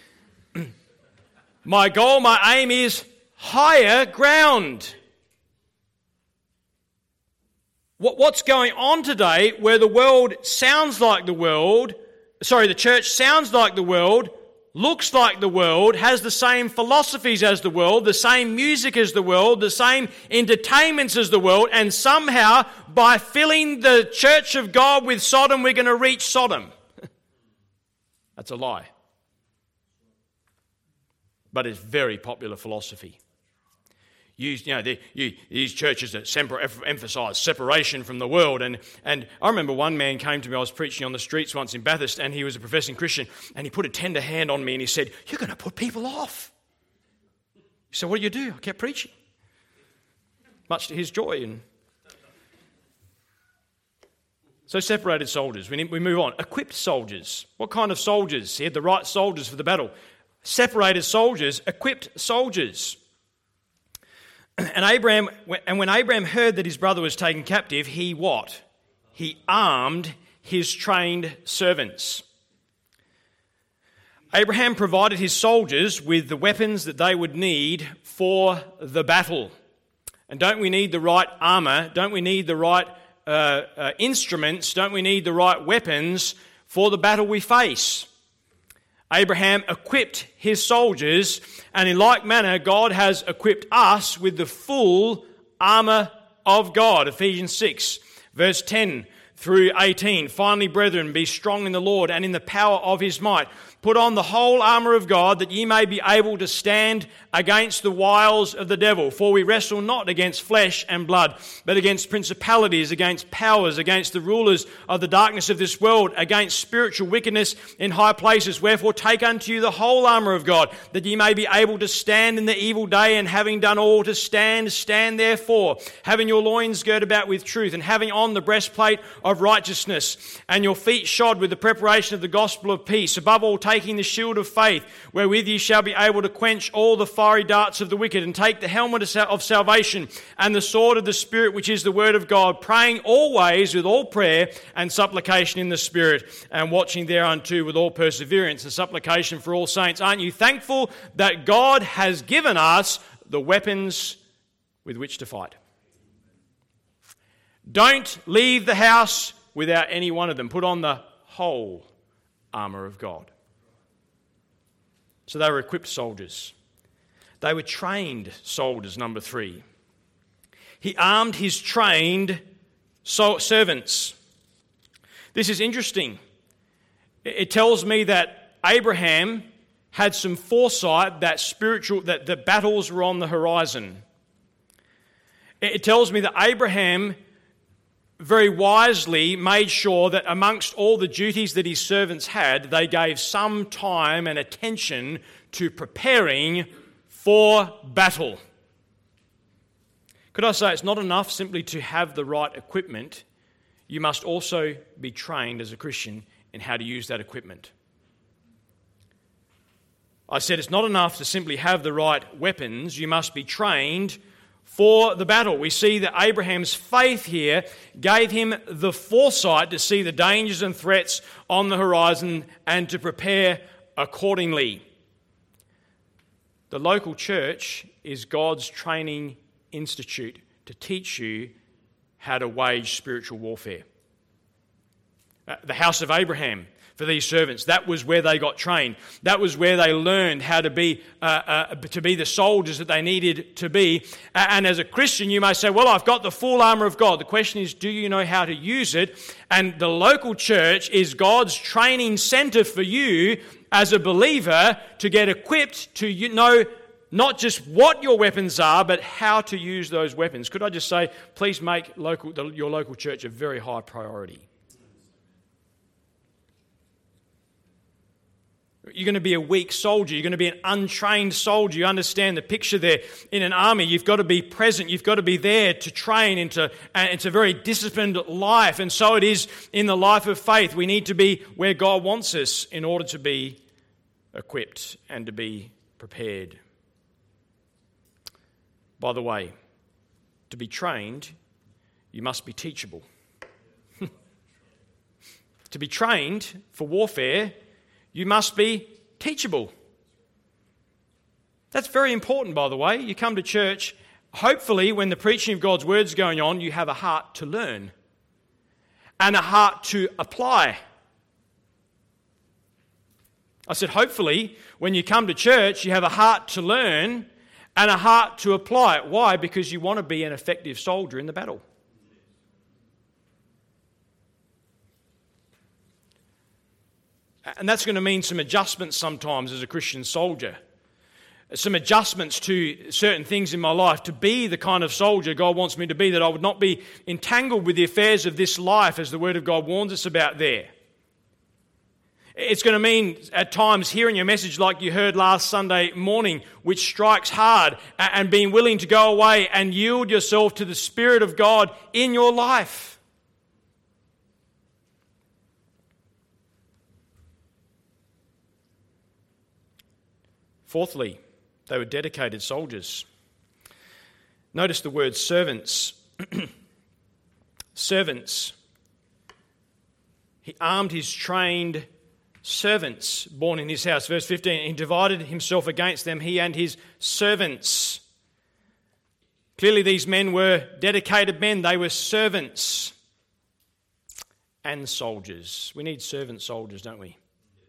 My goal, my aim is higher ground. What, what's going on today where the world sounds like the world, sorry, the church sounds like the world, looks like the world, has the same philosophies as the world, the same music as the world, the same entertainments as the world, and somehow by filling the church of God with Sodom, we're going to reach Sodom. That's a lie. But it's very popular philosophy. You, you know, the, you, these churches that emphasise separation from the world. And, and I remember one man came to me, I was preaching on the streets once in Bathurst, and he was a professing Christian, and he put a tender hand on me and he said, you're going to put people off. So what do you do? I kept preaching. Much to his joy. And so separated soldiers. We, we move on. Equipped soldiers. What kind of soldiers? He had the right soldiers for the battle. Separated soldiers, equipped soldiers. And Abraham, and when Abraham heard that his brother was taken captive, he what? He armed his trained servants. Abraham provided his soldiers with the weapons that they would need for the battle. And don't we need the right armour? Don't we need the right uh, uh, instruments? Don't we need the right weapons for the battle we face? Abraham equipped his soldiers, and in like manner, God has equipped us with the full armour of God. Ephesians six, verse ten through eighteen. Finally, brethren, be strong in the Lord and in the power of his might. Put on the whole armour of God, that ye may be able to stand against the wiles of the devil. For we wrestle not against flesh and blood, but against principalities, against powers, against the rulers of the darkness of this world, against spiritual wickedness in high places. Wherefore take unto you the whole armour of God, that ye may be able to stand in the evil day, and having done all to stand, stand therefore, having your loins girt about with truth, and having on the breastplate of righteousness, and your feet shod with the preparation of the gospel of peace. Above all, taking the shield of faith, wherewith ye shall be able to quench all the fiery darts of the wicked, and take the helmet of salvation and the sword of the Spirit, which is the word of God, praying always with all prayer and supplication in the Spirit, and watching thereunto with all perseverance and supplication for all saints. Aren't you thankful that God has given us the weapons with which to fight? Don't leave the house without any one of them. Put on the whole armour of God. So they were equipped soldiers. They were trained soldiers, number three. He armed his trained servants. This is interesting. It tells me that Abraham had some foresight that spiritual that the battles were on the horizon. It tells me that Abraham very wisely made sure that amongst all the duties that his servants had, they gave some time and attention to preparing for battle. Could I say it's not enough simply to have the right equipment? You must also be trained as a Christian in how to use that equipment. I said it's not enough to simply have the right weapons. You must be trained for the battle. We see that Abraham's faith here gave him the foresight to see the dangers and threats on the horizon and to prepare accordingly. The local church is God's training institute to teach you how to wage spiritual warfare. The house of Abraham, for these servants, that was where they got trained. That was where they learned how to be uh, uh, to be the soldiers that they needed to be. And as a Christian, you may say, well, I've got the full armour of God. The question is, do you know how to use it? And the local church is God's training centre for you as a believer to get equipped to know not just what your weapons are, but how to use those weapons. Could I just say, please make local, the, your local church a very high priority. You're going to be a weak soldier. You're going to be an untrained soldier. You understand the picture there. In an army, you've got to be present. You've got to be there to train into, and it's a very disciplined life. And so it is in the life of faith. We need to be where God wants us in order to be equipped and to be prepared. By the way, to be trained, you must be teachable. To be trained for warfare, you must be teachable. That's very important, by the way. You come to church, hopefully when the preaching of God's word is going on, you have a heart to learn and a heart to apply. I said, hopefully when you come to church, you have a heart to learn and a heart to apply it. Why? Because you want to be an effective soldier in the battle. And that's going to mean some adjustments sometimes as a Christian soldier. Some adjustments to certain things in my life to be the kind of soldier God wants me to be, that I would not be entangled with the affairs of this life, as the Word of God warns us about there. It's going to mean at times hearing a message like you heard last Sunday morning, which strikes hard, and being willing to go away and yield yourself to the Spirit of God in your life. Fourthly, they were dedicated soldiers. Notice the word servants. Servants. He armed his trained servants born in his house. Verse fifteen, he divided himself against them, he and his servants. Clearly these men were dedicated men. They were servants and soldiers. We need servant soldiers, don't we?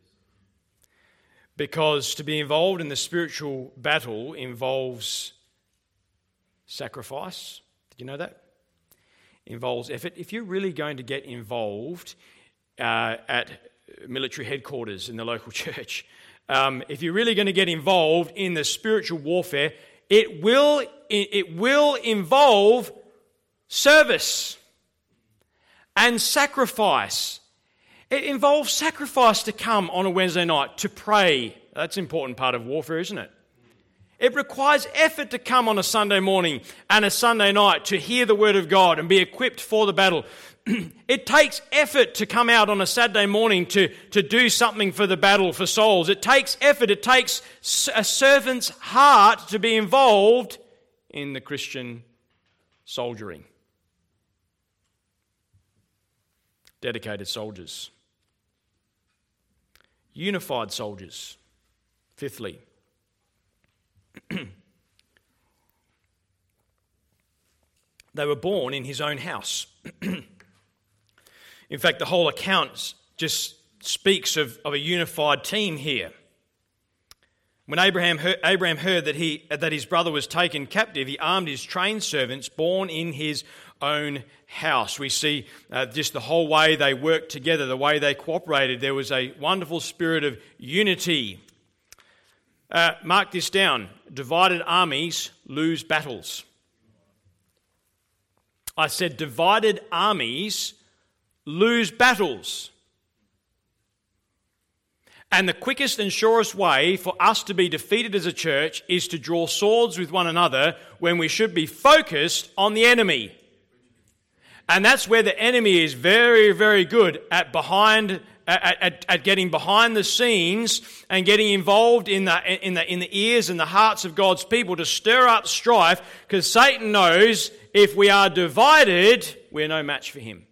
Because to be involved in the spiritual battle involves sacrifice. Did you know that? Involves effort. If you're really going to get involved uh, at military headquarters in the local church, um, if you're really going to get involved in the spiritual warfare, it will it will involve service and sacrifice. It involves sacrifice to come on a Wednesday night to pray. That's an important part of warfare, isn't it? It requires effort to come on a Sunday morning and a Sunday night to hear the Word of God and be equipped for the battle. It takes effort to come out on a Saturday morning to, to do something for the battle for souls. It takes effort. It takes a servant's heart to be involved in the Christian soldiering. Dedicated soldiers. Unified soldiers. Fifthly, they were born in his own house. In fact, the whole account just speaks of, of a unified team here. When Abraham heard, Abraham heard that, he, that his brother was taken captive, he armed his trained servants born in his own house. We see uh, just the whole way they worked together, the way they cooperated. There was a wonderful spirit of unity. Uh, mark this down. Divided armies lose battles. I said divided armies lose battles. And the quickest and surest way for us to be defeated as a church is to draw swords with one another when we should be focused on the enemy. And that's where the enemy is very, very good at behind At, at, at getting behind the scenes and getting involved in the, in the in the ears and the hearts of God's people to stir up strife, because Satan knows if we are divided, we're no match for him.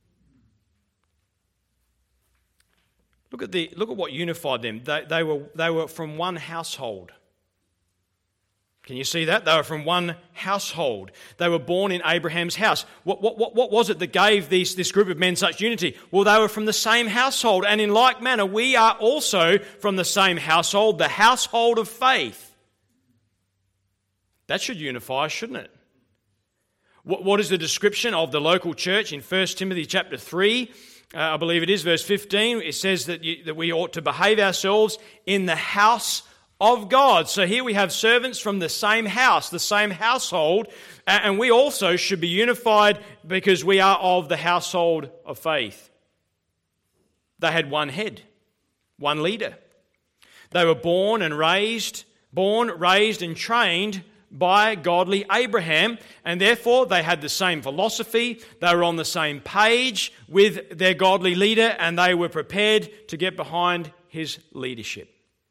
Look at the look at what unified them. They, they were they were from one household. Can you see that? They were from one household. They were born in Abraham's house. What, what, what, what was it that gave these, this group of men such unity? Well, they were from the same household. And in like manner, we are also from the same household, the household of faith. That should unify us, shouldn't it? What, what is the description of the local church in First Timothy chapter three? Uh, I believe it is verse fifteen. It says that, you, that we ought to behave ourselves in the house of God. So here we have servants from the same house, the same household, and we also should be unified because we are of the household of faith. They had one head, one leader. They were born and raised, born, raised and trained by godly Abraham, and therefore they had the same philosophy, they were on the same page with their godly leader, and they were prepared to get behind his leadership.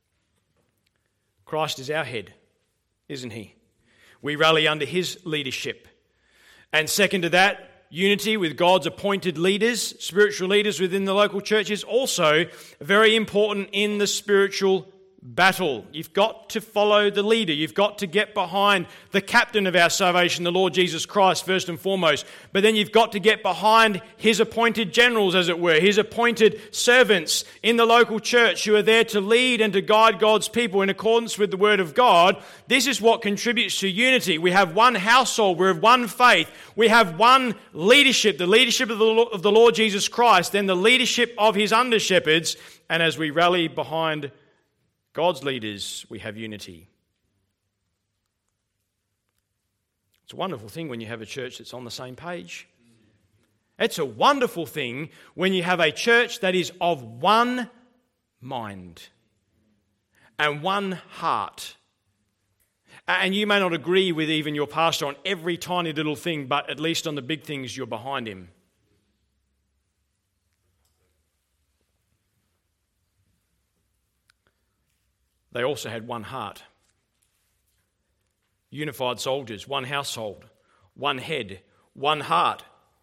Christ is our head, isn't he? We rally under his leadership. And second to that, unity with God's appointed leaders, spiritual leaders within the local church, is also very important in the spiritual battle. You've got to follow the leader. You've got to get behind the captain of our salvation, the Lord Jesus Christ, first and foremost. But then you've got to get behind his appointed generals, as it were, his appointed servants in the local church who are there to lead and to guide God's people in accordance with the Word of God. This is what contributes to unity. We have one household. We're of one faith. We have one leadership, the leadership of the of the Lord Jesus Christ, then the leadership of his under-shepherds. And as we rally behind God's leaders, we have unity. It's a wonderful thing when you have a church that's on the same page. It's a wonderful thing when you have a church that is of one mind and one heart. And you may not agree with even your pastor on every tiny little thing, but at least on the big things you're behind him. They also had one heart. Unified soldiers, one household, one head, one heart.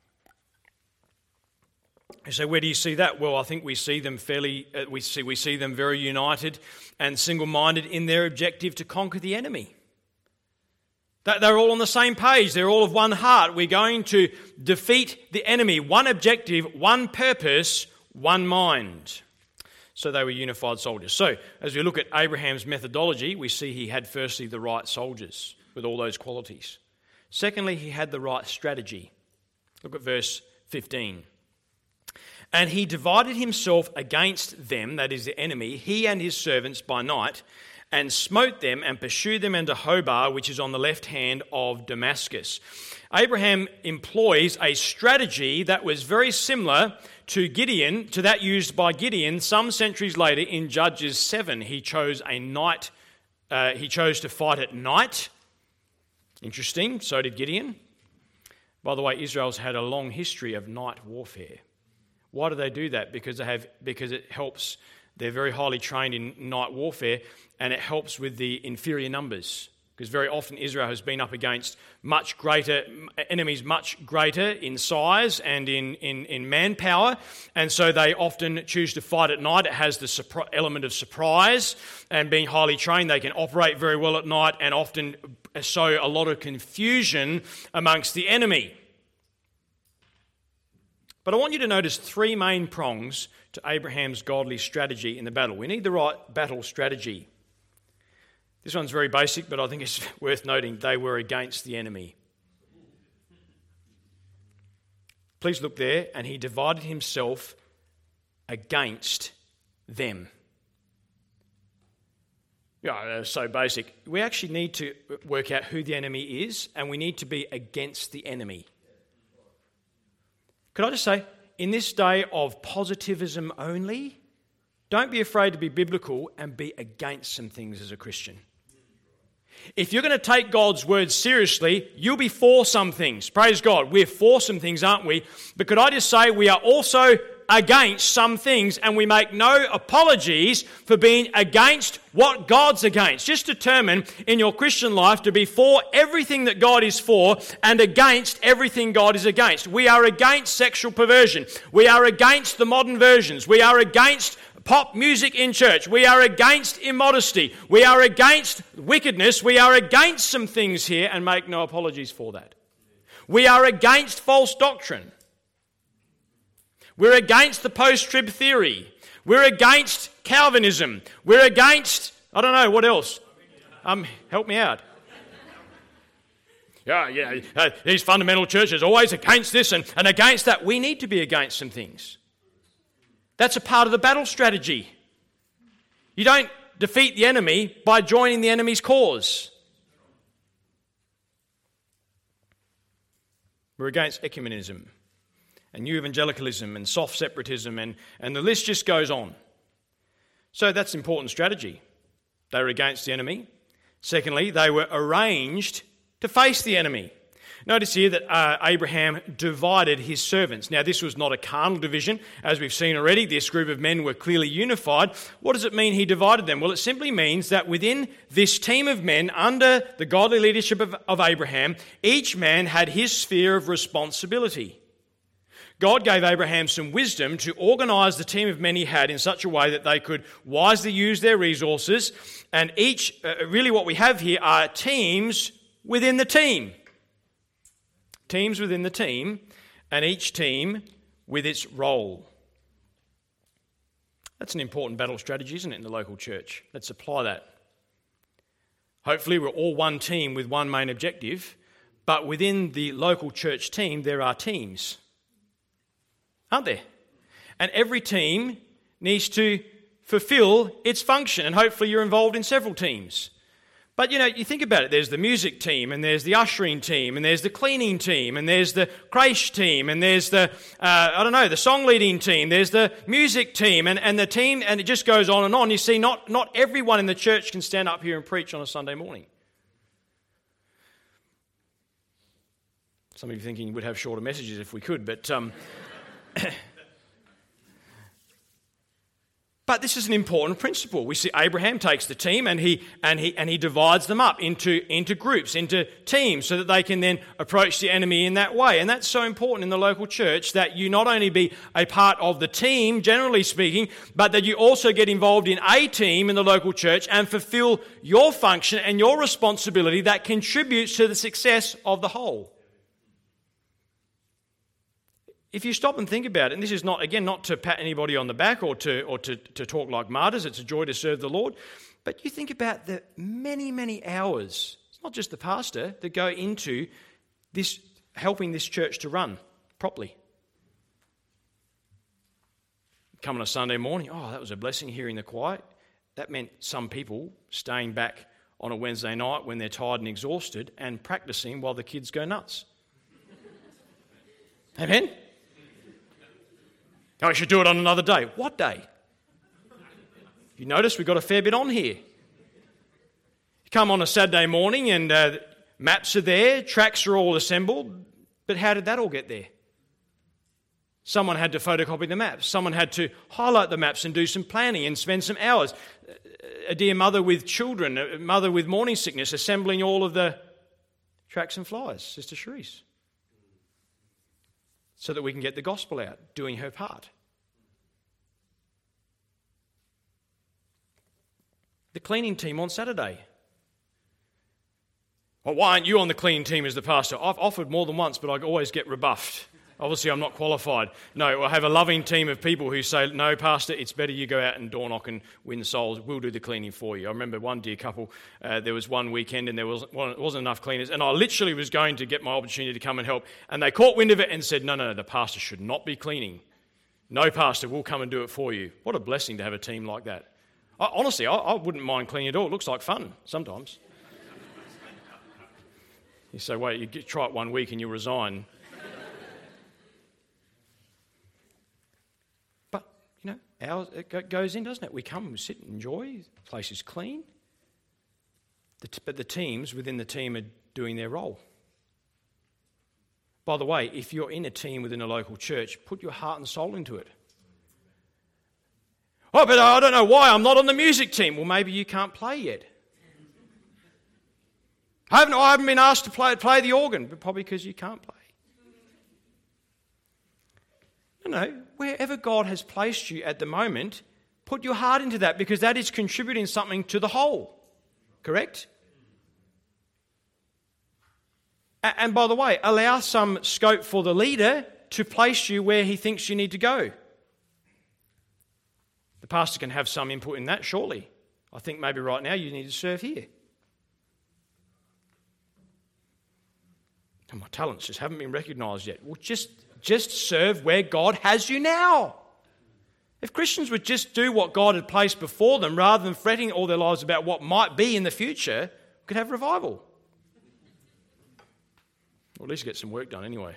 So where do you see that? Well, I think we see them fairly, uh, we see we see them very united and single-minded in their objective to conquer the enemy. That they're all on the same page. They're all of one heart. We're going to defeat the enemy. One objective, one purpose, one mind. So they were unified soldiers. So as we look at Abraham's methodology, we see he had firstly the right soldiers with all those qualities. Secondly, he had the right strategy. Look at verse fifteen. And he divided himself against them, that is the enemy, he and his servants by night, and smote them and pursued them into Hobah, which is on the left hand of Damascus. Abraham employs a strategy that was very similar to Gideon, to that used by Gideon some centuries later in Judges seven. He chose a night, uh, he chose to fight at night. Interesting, so did Gideon. By the way, Israel's had a long history of night warfare. Why do they do that? Because they have, because it helps. They're very highly trained in night warfare, and it helps with the inferior numbers. Because very often Israel has been up against much greater enemies, much greater in size and in, in, in manpower, and so they often choose to fight at night. It has the surpri- element of surprise, and being highly trained, they can operate very well at night and often sow a lot of confusion amongst the enemy. But I want you to notice three main prongs to Abraham's godly strategy in the battle. We need the right battle strategy. This one's very basic, but I think it's worth noting. They were against the enemy. Please look there. And he divided himself against them. Yeah, that's so basic. We actually need to work out who the enemy is, and we need to be against the enemy. Could I just say, in this day of positivism only, don't be afraid to be biblical and be against some things as a Christian. If you're going to take God's word seriously, you'll be for some things. Praise God. We're for some things, aren't we? But could I just say we are also against some things, and we make no apologies for being against what God's against. Just determine in your Christian life to be for everything that God is for and against everything God is against. We are against sexual perversion. We are against the modern versions. We are against pop music in church. We are against immodesty. We are against wickedness. We are against some things here and make no apologies for that. We are against false doctrine. We're against the post-trib theory. We're against Calvinism. We're against, I don't know, what else? Um, help me out. Yeah, yeah, uh, these fundamental churches are always against this and, and against that. We need to be against some things. That's a part of the battle strategy. You don't defeat the enemy by joining the enemy's cause. We're against ecumenism and new evangelicalism and soft separatism, and, and the list just goes on. So that's important strategy. They were against the enemy. Secondly, they were arranged to face the enemy. Notice here that uh, Abraham divided his servants. Now, this was not a carnal division. As we've seen already, this group of men were clearly unified. What does it mean he divided them? Well, it simply means that within this team of men, under the godly leadership of, of Abraham, each man had his sphere of responsibility. God gave Abraham some wisdom to organise the team of men he had in such a way that they could wisely use their resources. And each, uh, really what we have here are teams within the team. Teams within the team, and each team with its role. That's an important battle strategy, isn't it, in the local church? Let's apply that. Hopefully we're all one team with one main objective, but within the local church team there are teams. Aren't there? And every team needs to fulfill its function, and hopefully you're involved in several teams. But, you know, you think about it, there's the music team, and there's the ushering team, and there's the cleaning team, and there's the creche team, and there's the, uh, I don't know, the song leading team, there's the music team, and, and the team, and it just goes on and on. You see, not, not everyone in the church can stand up here and preach on a Sunday morning. Some of you thinking we'd have shorter messages if we could, but... Um, But this is an important principle. We see Abraham takes the team and he and he and he divides them up into, into groups, into teams, so that they can then approach the enemy in that way. And that's so important in the local church, that you not only be a part of the team, generally speaking, but that you also get involved in a team in the local church and fulfill your function and your responsibility that contributes to the success of the whole. If you stop and think about it, and this is not, again, not to pat anybody on the back or to or to, to talk like martyrs, it's a joy to serve the Lord, but you think about the many, many hours, it's not just the pastor, that go into this helping this church to run properly. Come on a Sunday morning, oh, that was a blessing hearing the choir. That meant some people staying back on a Wednesday night when they're tired and exhausted and practicing while the kids go nuts. Amen? Oh, I should do it on another day. What day? You notice we've got a fair bit on here. You come on a Saturday morning and uh, maps are there, tracks are all assembled, but how did that all get there? Someone had to photocopy the maps. Someone had to highlight the maps and do some planning and spend some hours. A dear mother with children, a mother with morning sickness, assembling all of the tracks and flyers, Sister Cherise, so that we can get the gospel out, doing her part. The cleaning team on Saturday. Well, why aren't you on the cleaning team as the pastor? I've offered more than once, but I always get rebuffed. Obviously, I'm not qualified. No, I have a loving team of people who say, no, Pastor, it's better you go out and door knock and win souls. We'll do the cleaning for you. I remember one dear couple, uh, there was one weekend and there was, well, wasn't enough cleaners, and I literally was going to get my opportunity to come and help, and they caught wind of it and said, no, no, no, the pastor should not be cleaning. No, Pastor, we'll come and do it for you. What a blessing to have a team like that. I, honestly, I, I wouldn't mind cleaning at all. It looks like fun sometimes. You say, wait, you get, try it one week and you resign. You know, ours, it goes in, doesn't it? We come, we sit and enjoy, the place is clean. The t- but the teams within the team are doing their role. By the way, if you're in a team within a local church, put your heart and soul into it. Oh, but I don't know why I'm not on the music team. Well, maybe you can't play yet. I haven't, I haven't been asked to play, play the organ, but probably because you can't play. No, no, wherever God has placed you at the moment, put your heart into that, because that is contributing something to the whole. Correct? And by the way, allow some scope for the leader to place you where he thinks you need to go. The pastor can have some input in that, surely. I think maybe right now you need to serve here. And my talents just haven't been recognised yet. Well, just... Just serve where God has you now. If Christians would just do what God had placed before them rather than fretting all their lives about what might be in the future, we could have revival. Or at least get some work done anyway.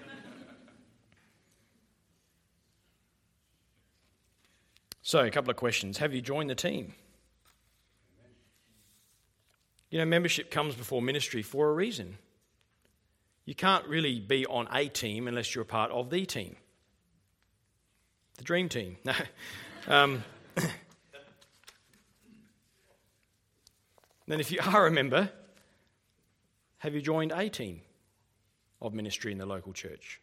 So, a couple of questions. Have you joined the team? You know, membership comes before ministry for a reason. You can't really be on a team unless you're a part of the team. The dream team. um, then if you are a member, have you joined a team of ministry in the local church?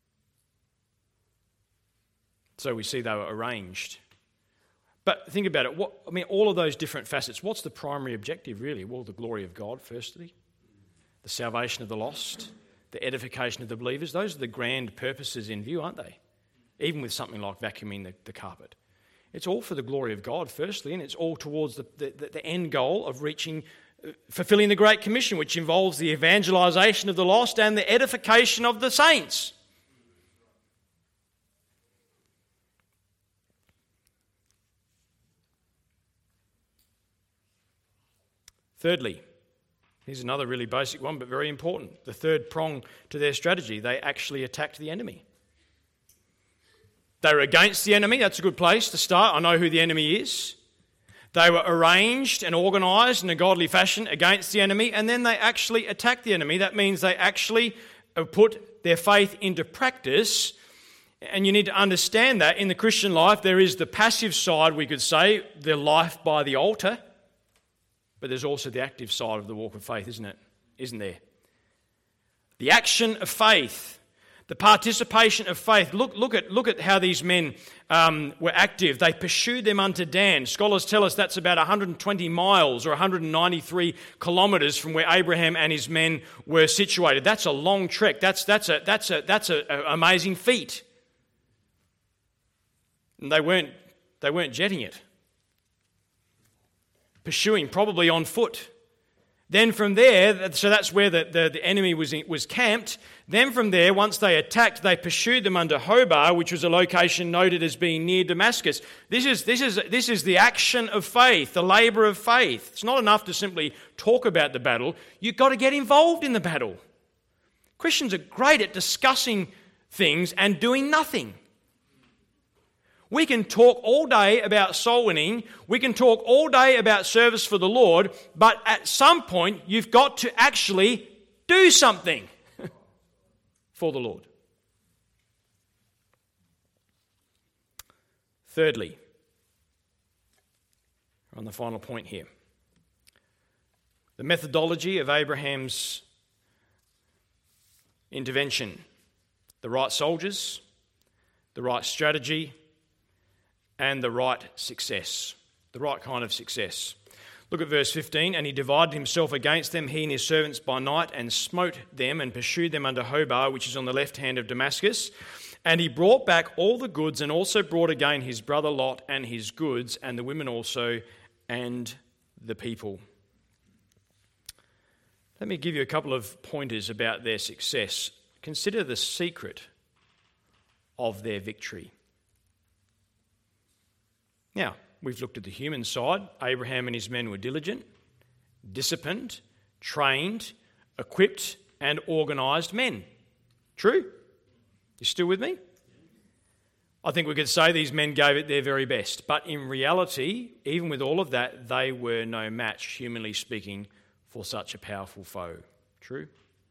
So we see they were arranged. But think about it. What, I mean, all of those different facets, what's the primary objective really? Well, the glory of God, firstly. The salvation of the lost. The edification of the believers. Those are the grand purposes in view, aren't they? Even with something like vacuuming the, the carpet. It's all for the glory of God, firstly, and it's all towards the, the, the end goal of reaching, uh, fulfilling the Great Commission, which involves the evangelization of the lost and the edification of the saints. Thirdly, here's another really basic one, but very important. The third prong to their strategy, they actually attacked the enemy. They were against the enemy. That's a good place to start. I know who the enemy is. They were arranged and organised in a godly fashion against the enemy, and then they actually attacked the enemy. That means they actually put their faith into practice And you need to understand that in the Christian life, there is the passive side, we could say, the life by the altar. But there's also the active side of the walk of faith, isn't it? Isn't there? The action of faith, the participation of faith. Look, look at, look at how these men um, were active. They pursued them unto Dan. Scholars tell us that's about one hundred twenty miles or one hundred ninety-three kilometres from where Abraham and his men were situated. That's a long trek. That's that's a that's a that's a, a amazing feat. And they weren't they weren't jetting it. Pursuing, probably on foot. Then from there, so that's where the, the, the enemy was, was camped. Then from there, once they attacked, they pursued them under Hobah, which was a location noted as being near Damascus. This is, this is, this is the action of faith, the labour of faith. It's not enough to simply talk about the battle. You've got to get involved in the battle. Christians are great at discussing things and doing nothing. We can talk all day about soul winning, we can talk all day about service for the Lord, but at some point you've got to actually do something for the Lord. Thirdly, on the final point here, the methodology of Abraham's intervention. The right soldiers, the right strategy, and the right success, the right kind of success. Look at verse fifteen. And he divided himself against them, he and his servants by night, and smote them and pursued them unto Hobah, which is on the left hand of Damascus. And he brought back all the goods, and also brought again his brother Lot and his goods, and the women also, and the people. Let me give you a couple of pointers about their success. Consider the secret of their victory. Now, we've looked at the human side. Abraham and his men were diligent, disciplined, trained, equipped, and organised men. True? You still with me? I think we could say these men gave it their very best. But in reality, even with all of that, they were no match, humanly speaking, for such a powerful foe. True?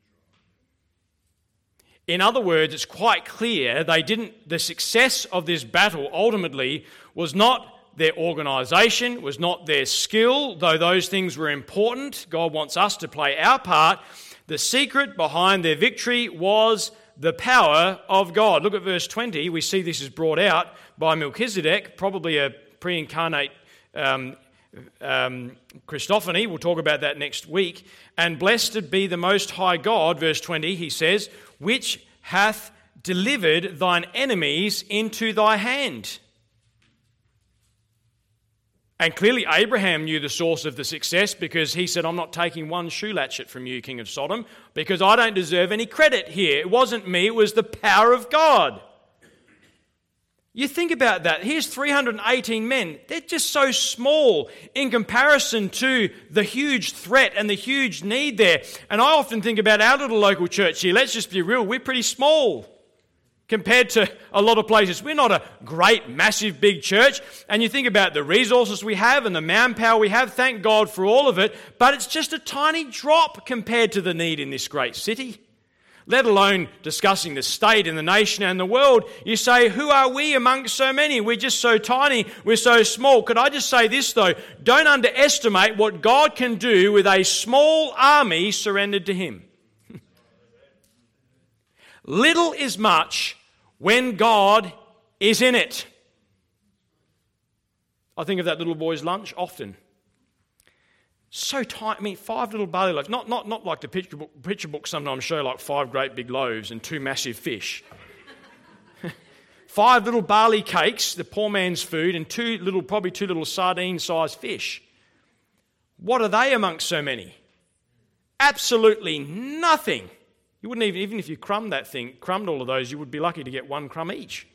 In other words, it's quite clear they didn't. The success of this battle ultimately was not their organisation, was not their skill, though those things were important. God wants us to play our part. The secret behind their victory was the power of God. Look at verse twenty. We see this is brought out by Melchizedek, probably a pre-incarnate um, um, Christophany. We'll talk about that next week. And blessed be the Most High God, verse twenty, he says, which hath delivered thine enemies into thy hand. And clearly Abraham knew the source of the success, because he said, I'm not taking one shoe latchet from you, King of Sodom, because I don't deserve any credit here. It wasn't me, it was the power of God. You think about that. Here's three hundred eighteen men. They're just so small in comparison to the huge threat and the huge need there. And I often think about our little local church here. Let's just be real. We're pretty small compared to a lot of places. We're not a great, massive, big church. And you think about the resources we have and the manpower we have. Thank God for all of it. But it's just a tiny drop compared to the need in this great city. Let alone discussing the state and the nation and the world. You say, who are we amongst so many? We're just so tiny, we're so small. Could I just say this though? Don't underestimate what God can do with a small army surrendered to him. Little is much when God is in it. I think of that little boy's lunch often. So tiny, I mean, five little barley loaves. Not, not, not like the picture book, picture book sometimes show like five great big loaves and two massive fish. Five little barley cakes, the poor man's food, and two little, probably two little sardine-sized fish. What are they amongst so many? Absolutely nothing. You wouldn't even, even if you crumbed that thing, crumbed all of those, you would be lucky to get one crumb each.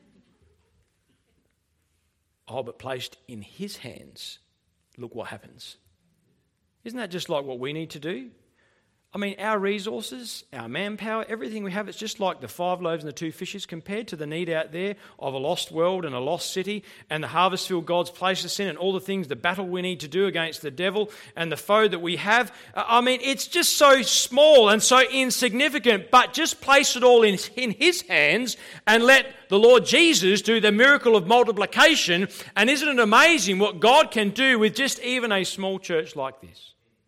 Oh, but placed in his hands, look what happens. Isn't that just like what we need to do? I mean, our resources, our manpower, everything we have, it's just like the five loaves and the two fishes compared to the need out there of a lost world and a lost city and the harvest field God's placed us in and all the things, the battle we need to do against the devil and the foe that we have. I mean, it's just so small and so insignificant, but just place it all in, in His hands and let the Lord Jesus do the miracle of multiplication. And isn't it amazing what God can do with just even a small church like this?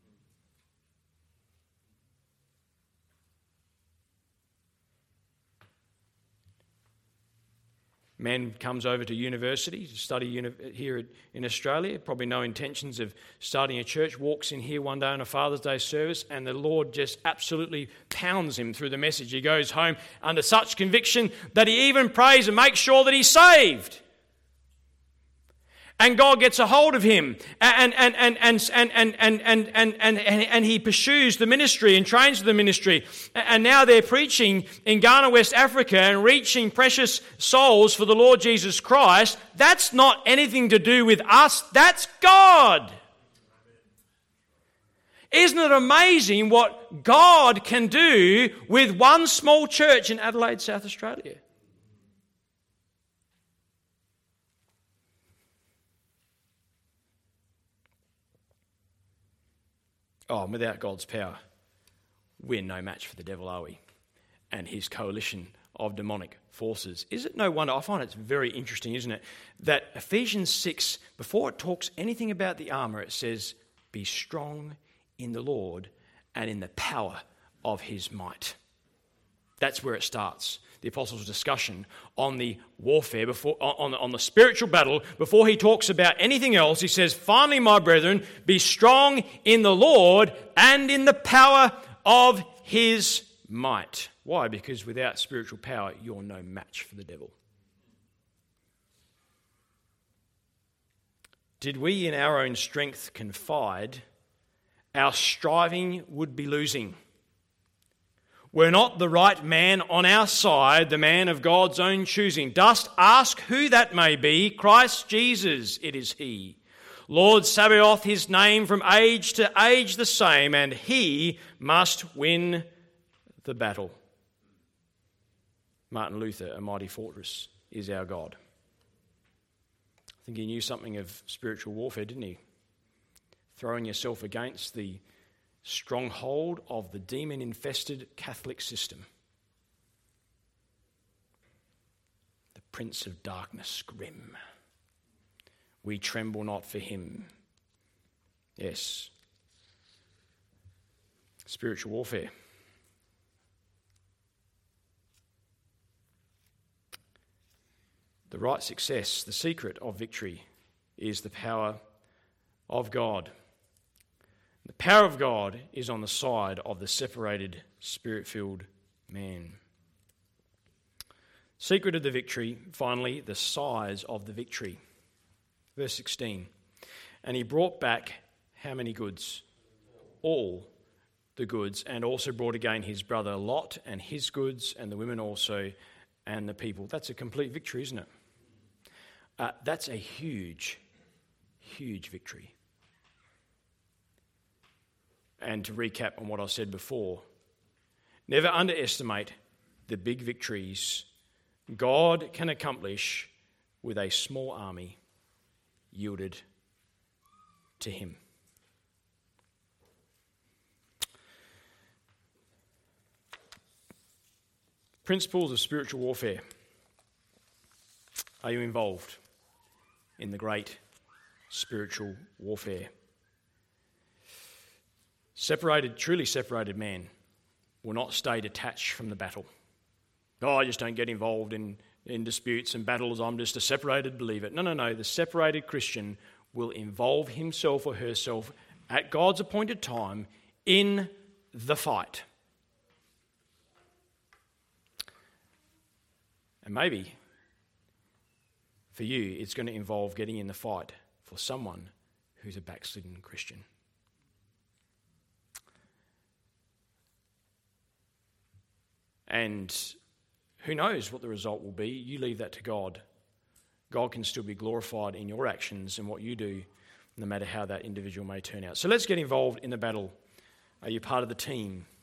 Man comes over to university to study uni- here in Australia, probably no intentions of starting a church, walks in here one day on a Father's Day service, and the Lord just absolutely pounds him through the message. He goes home under such conviction that he even prays and makes sure that he's saved. And God gets a hold of him, and and and and and and and and and, and, and he pursues the ministry and trains for the ministry. And now they're preaching in Ghana, West Africa, and reaching precious souls for the Lord Jesus Christ. That's not anything to do with us. That's God. Isn't it amazing what God can do with one small church in Adelaide, South Australia? Oh, and without God's power, we're no match for the devil, are we? And his coalition of demonic forces. Is it no wonder, I find it's very interesting, isn't it, that Ephesians six, before it talks anything about the armour, it says, be strong in the Lord and in the power of his might. That's where it starts. The apostles' discussion on the warfare, before, on, on the spiritual battle, before he talks about anything else, he says, finally, my brethren, be strong in the Lord and in the power of his might. Why? Because without spiritual power, you're no match for the devil. Did we in our own strength confide, our striving would be losing. Were not the right man on our side, the man of God's own choosing? Dost ask who that may be? Christ Jesus, it is he. Lord Sabaoth, his name from age to age the same, and he must win the battle. Martin Luther, a mighty fortress is our God. I think he knew something of spiritual warfare, didn't he? Throwing yourself against the stronghold of the demon-infested Catholic system. The Prince of Darkness, grim. We tremble not for him. Yes. Spiritual warfare. The right success, the secret of victory, is the power of God. The power of God is on the side of the separated, spirit-filled man. Secret of the victory, finally, the size of the victory. Verse sixteen. And he brought back how many goods? All the goods, and also brought again his brother Lot and his goods, and the women also, and the people. That's a complete victory, isn't it? Uh, that's a huge, huge victory. And to recap on what I said before, never underestimate the big victories God can accomplish with a small army yielded to him. Principles of spiritual warfare. Are you involved in the great spiritual warfare? Separated, truly separated man will not stay detached from the battle. Oh, I just don't get involved in, in disputes and battles. I'm just a separated believer. No, no, no. The separated Christian will involve himself or herself at God's appointed time in the fight. And maybe for you, it's going to involve getting in the fight for someone who's a backslidden Christian. And who knows what the result will be? You leave that to God. God can still be glorified in your actions and what you do, no matter how that individual may turn out. So let's get involved in the battle. Are you part of the team?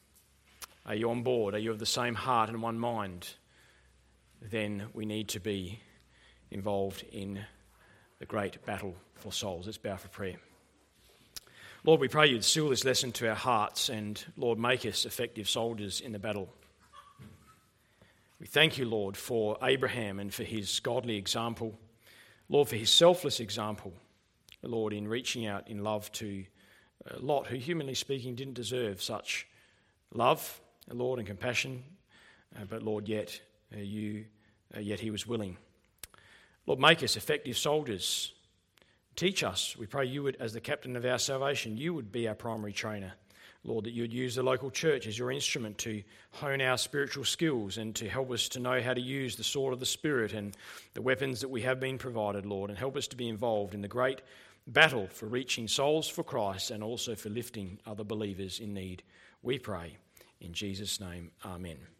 Are you on board? Are you of the same heart and one mind? Then we need to be involved in the great battle for souls. Let's bow for prayer. Lord, we pray you'd seal this lesson to our hearts and, Lord, make us effective soldiers in the battle. We thank you, Lord, for Abraham and for his godly example. Lord, for his selfless example, Lord, in reaching out in love to Lot, who, humanly speaking, didn't deserve such love, Lord, and compassion, uh, but, Lord, yet uh, you, uh, yet he was willing. Lord, make us effective soldiers. Teach us, we pray you would, as the captain of our salvation, you would be our primary trainer. Lord, that you would use the local church as your instrument to hone our spiritual skills and to help us to know how to use the sword of the Spirit and the weapons that we have been provided, Lord, and help us to be involved in the great battle for reaching souls for Christ and also for lifting other believers in need. We pray in Jesus' name, amen.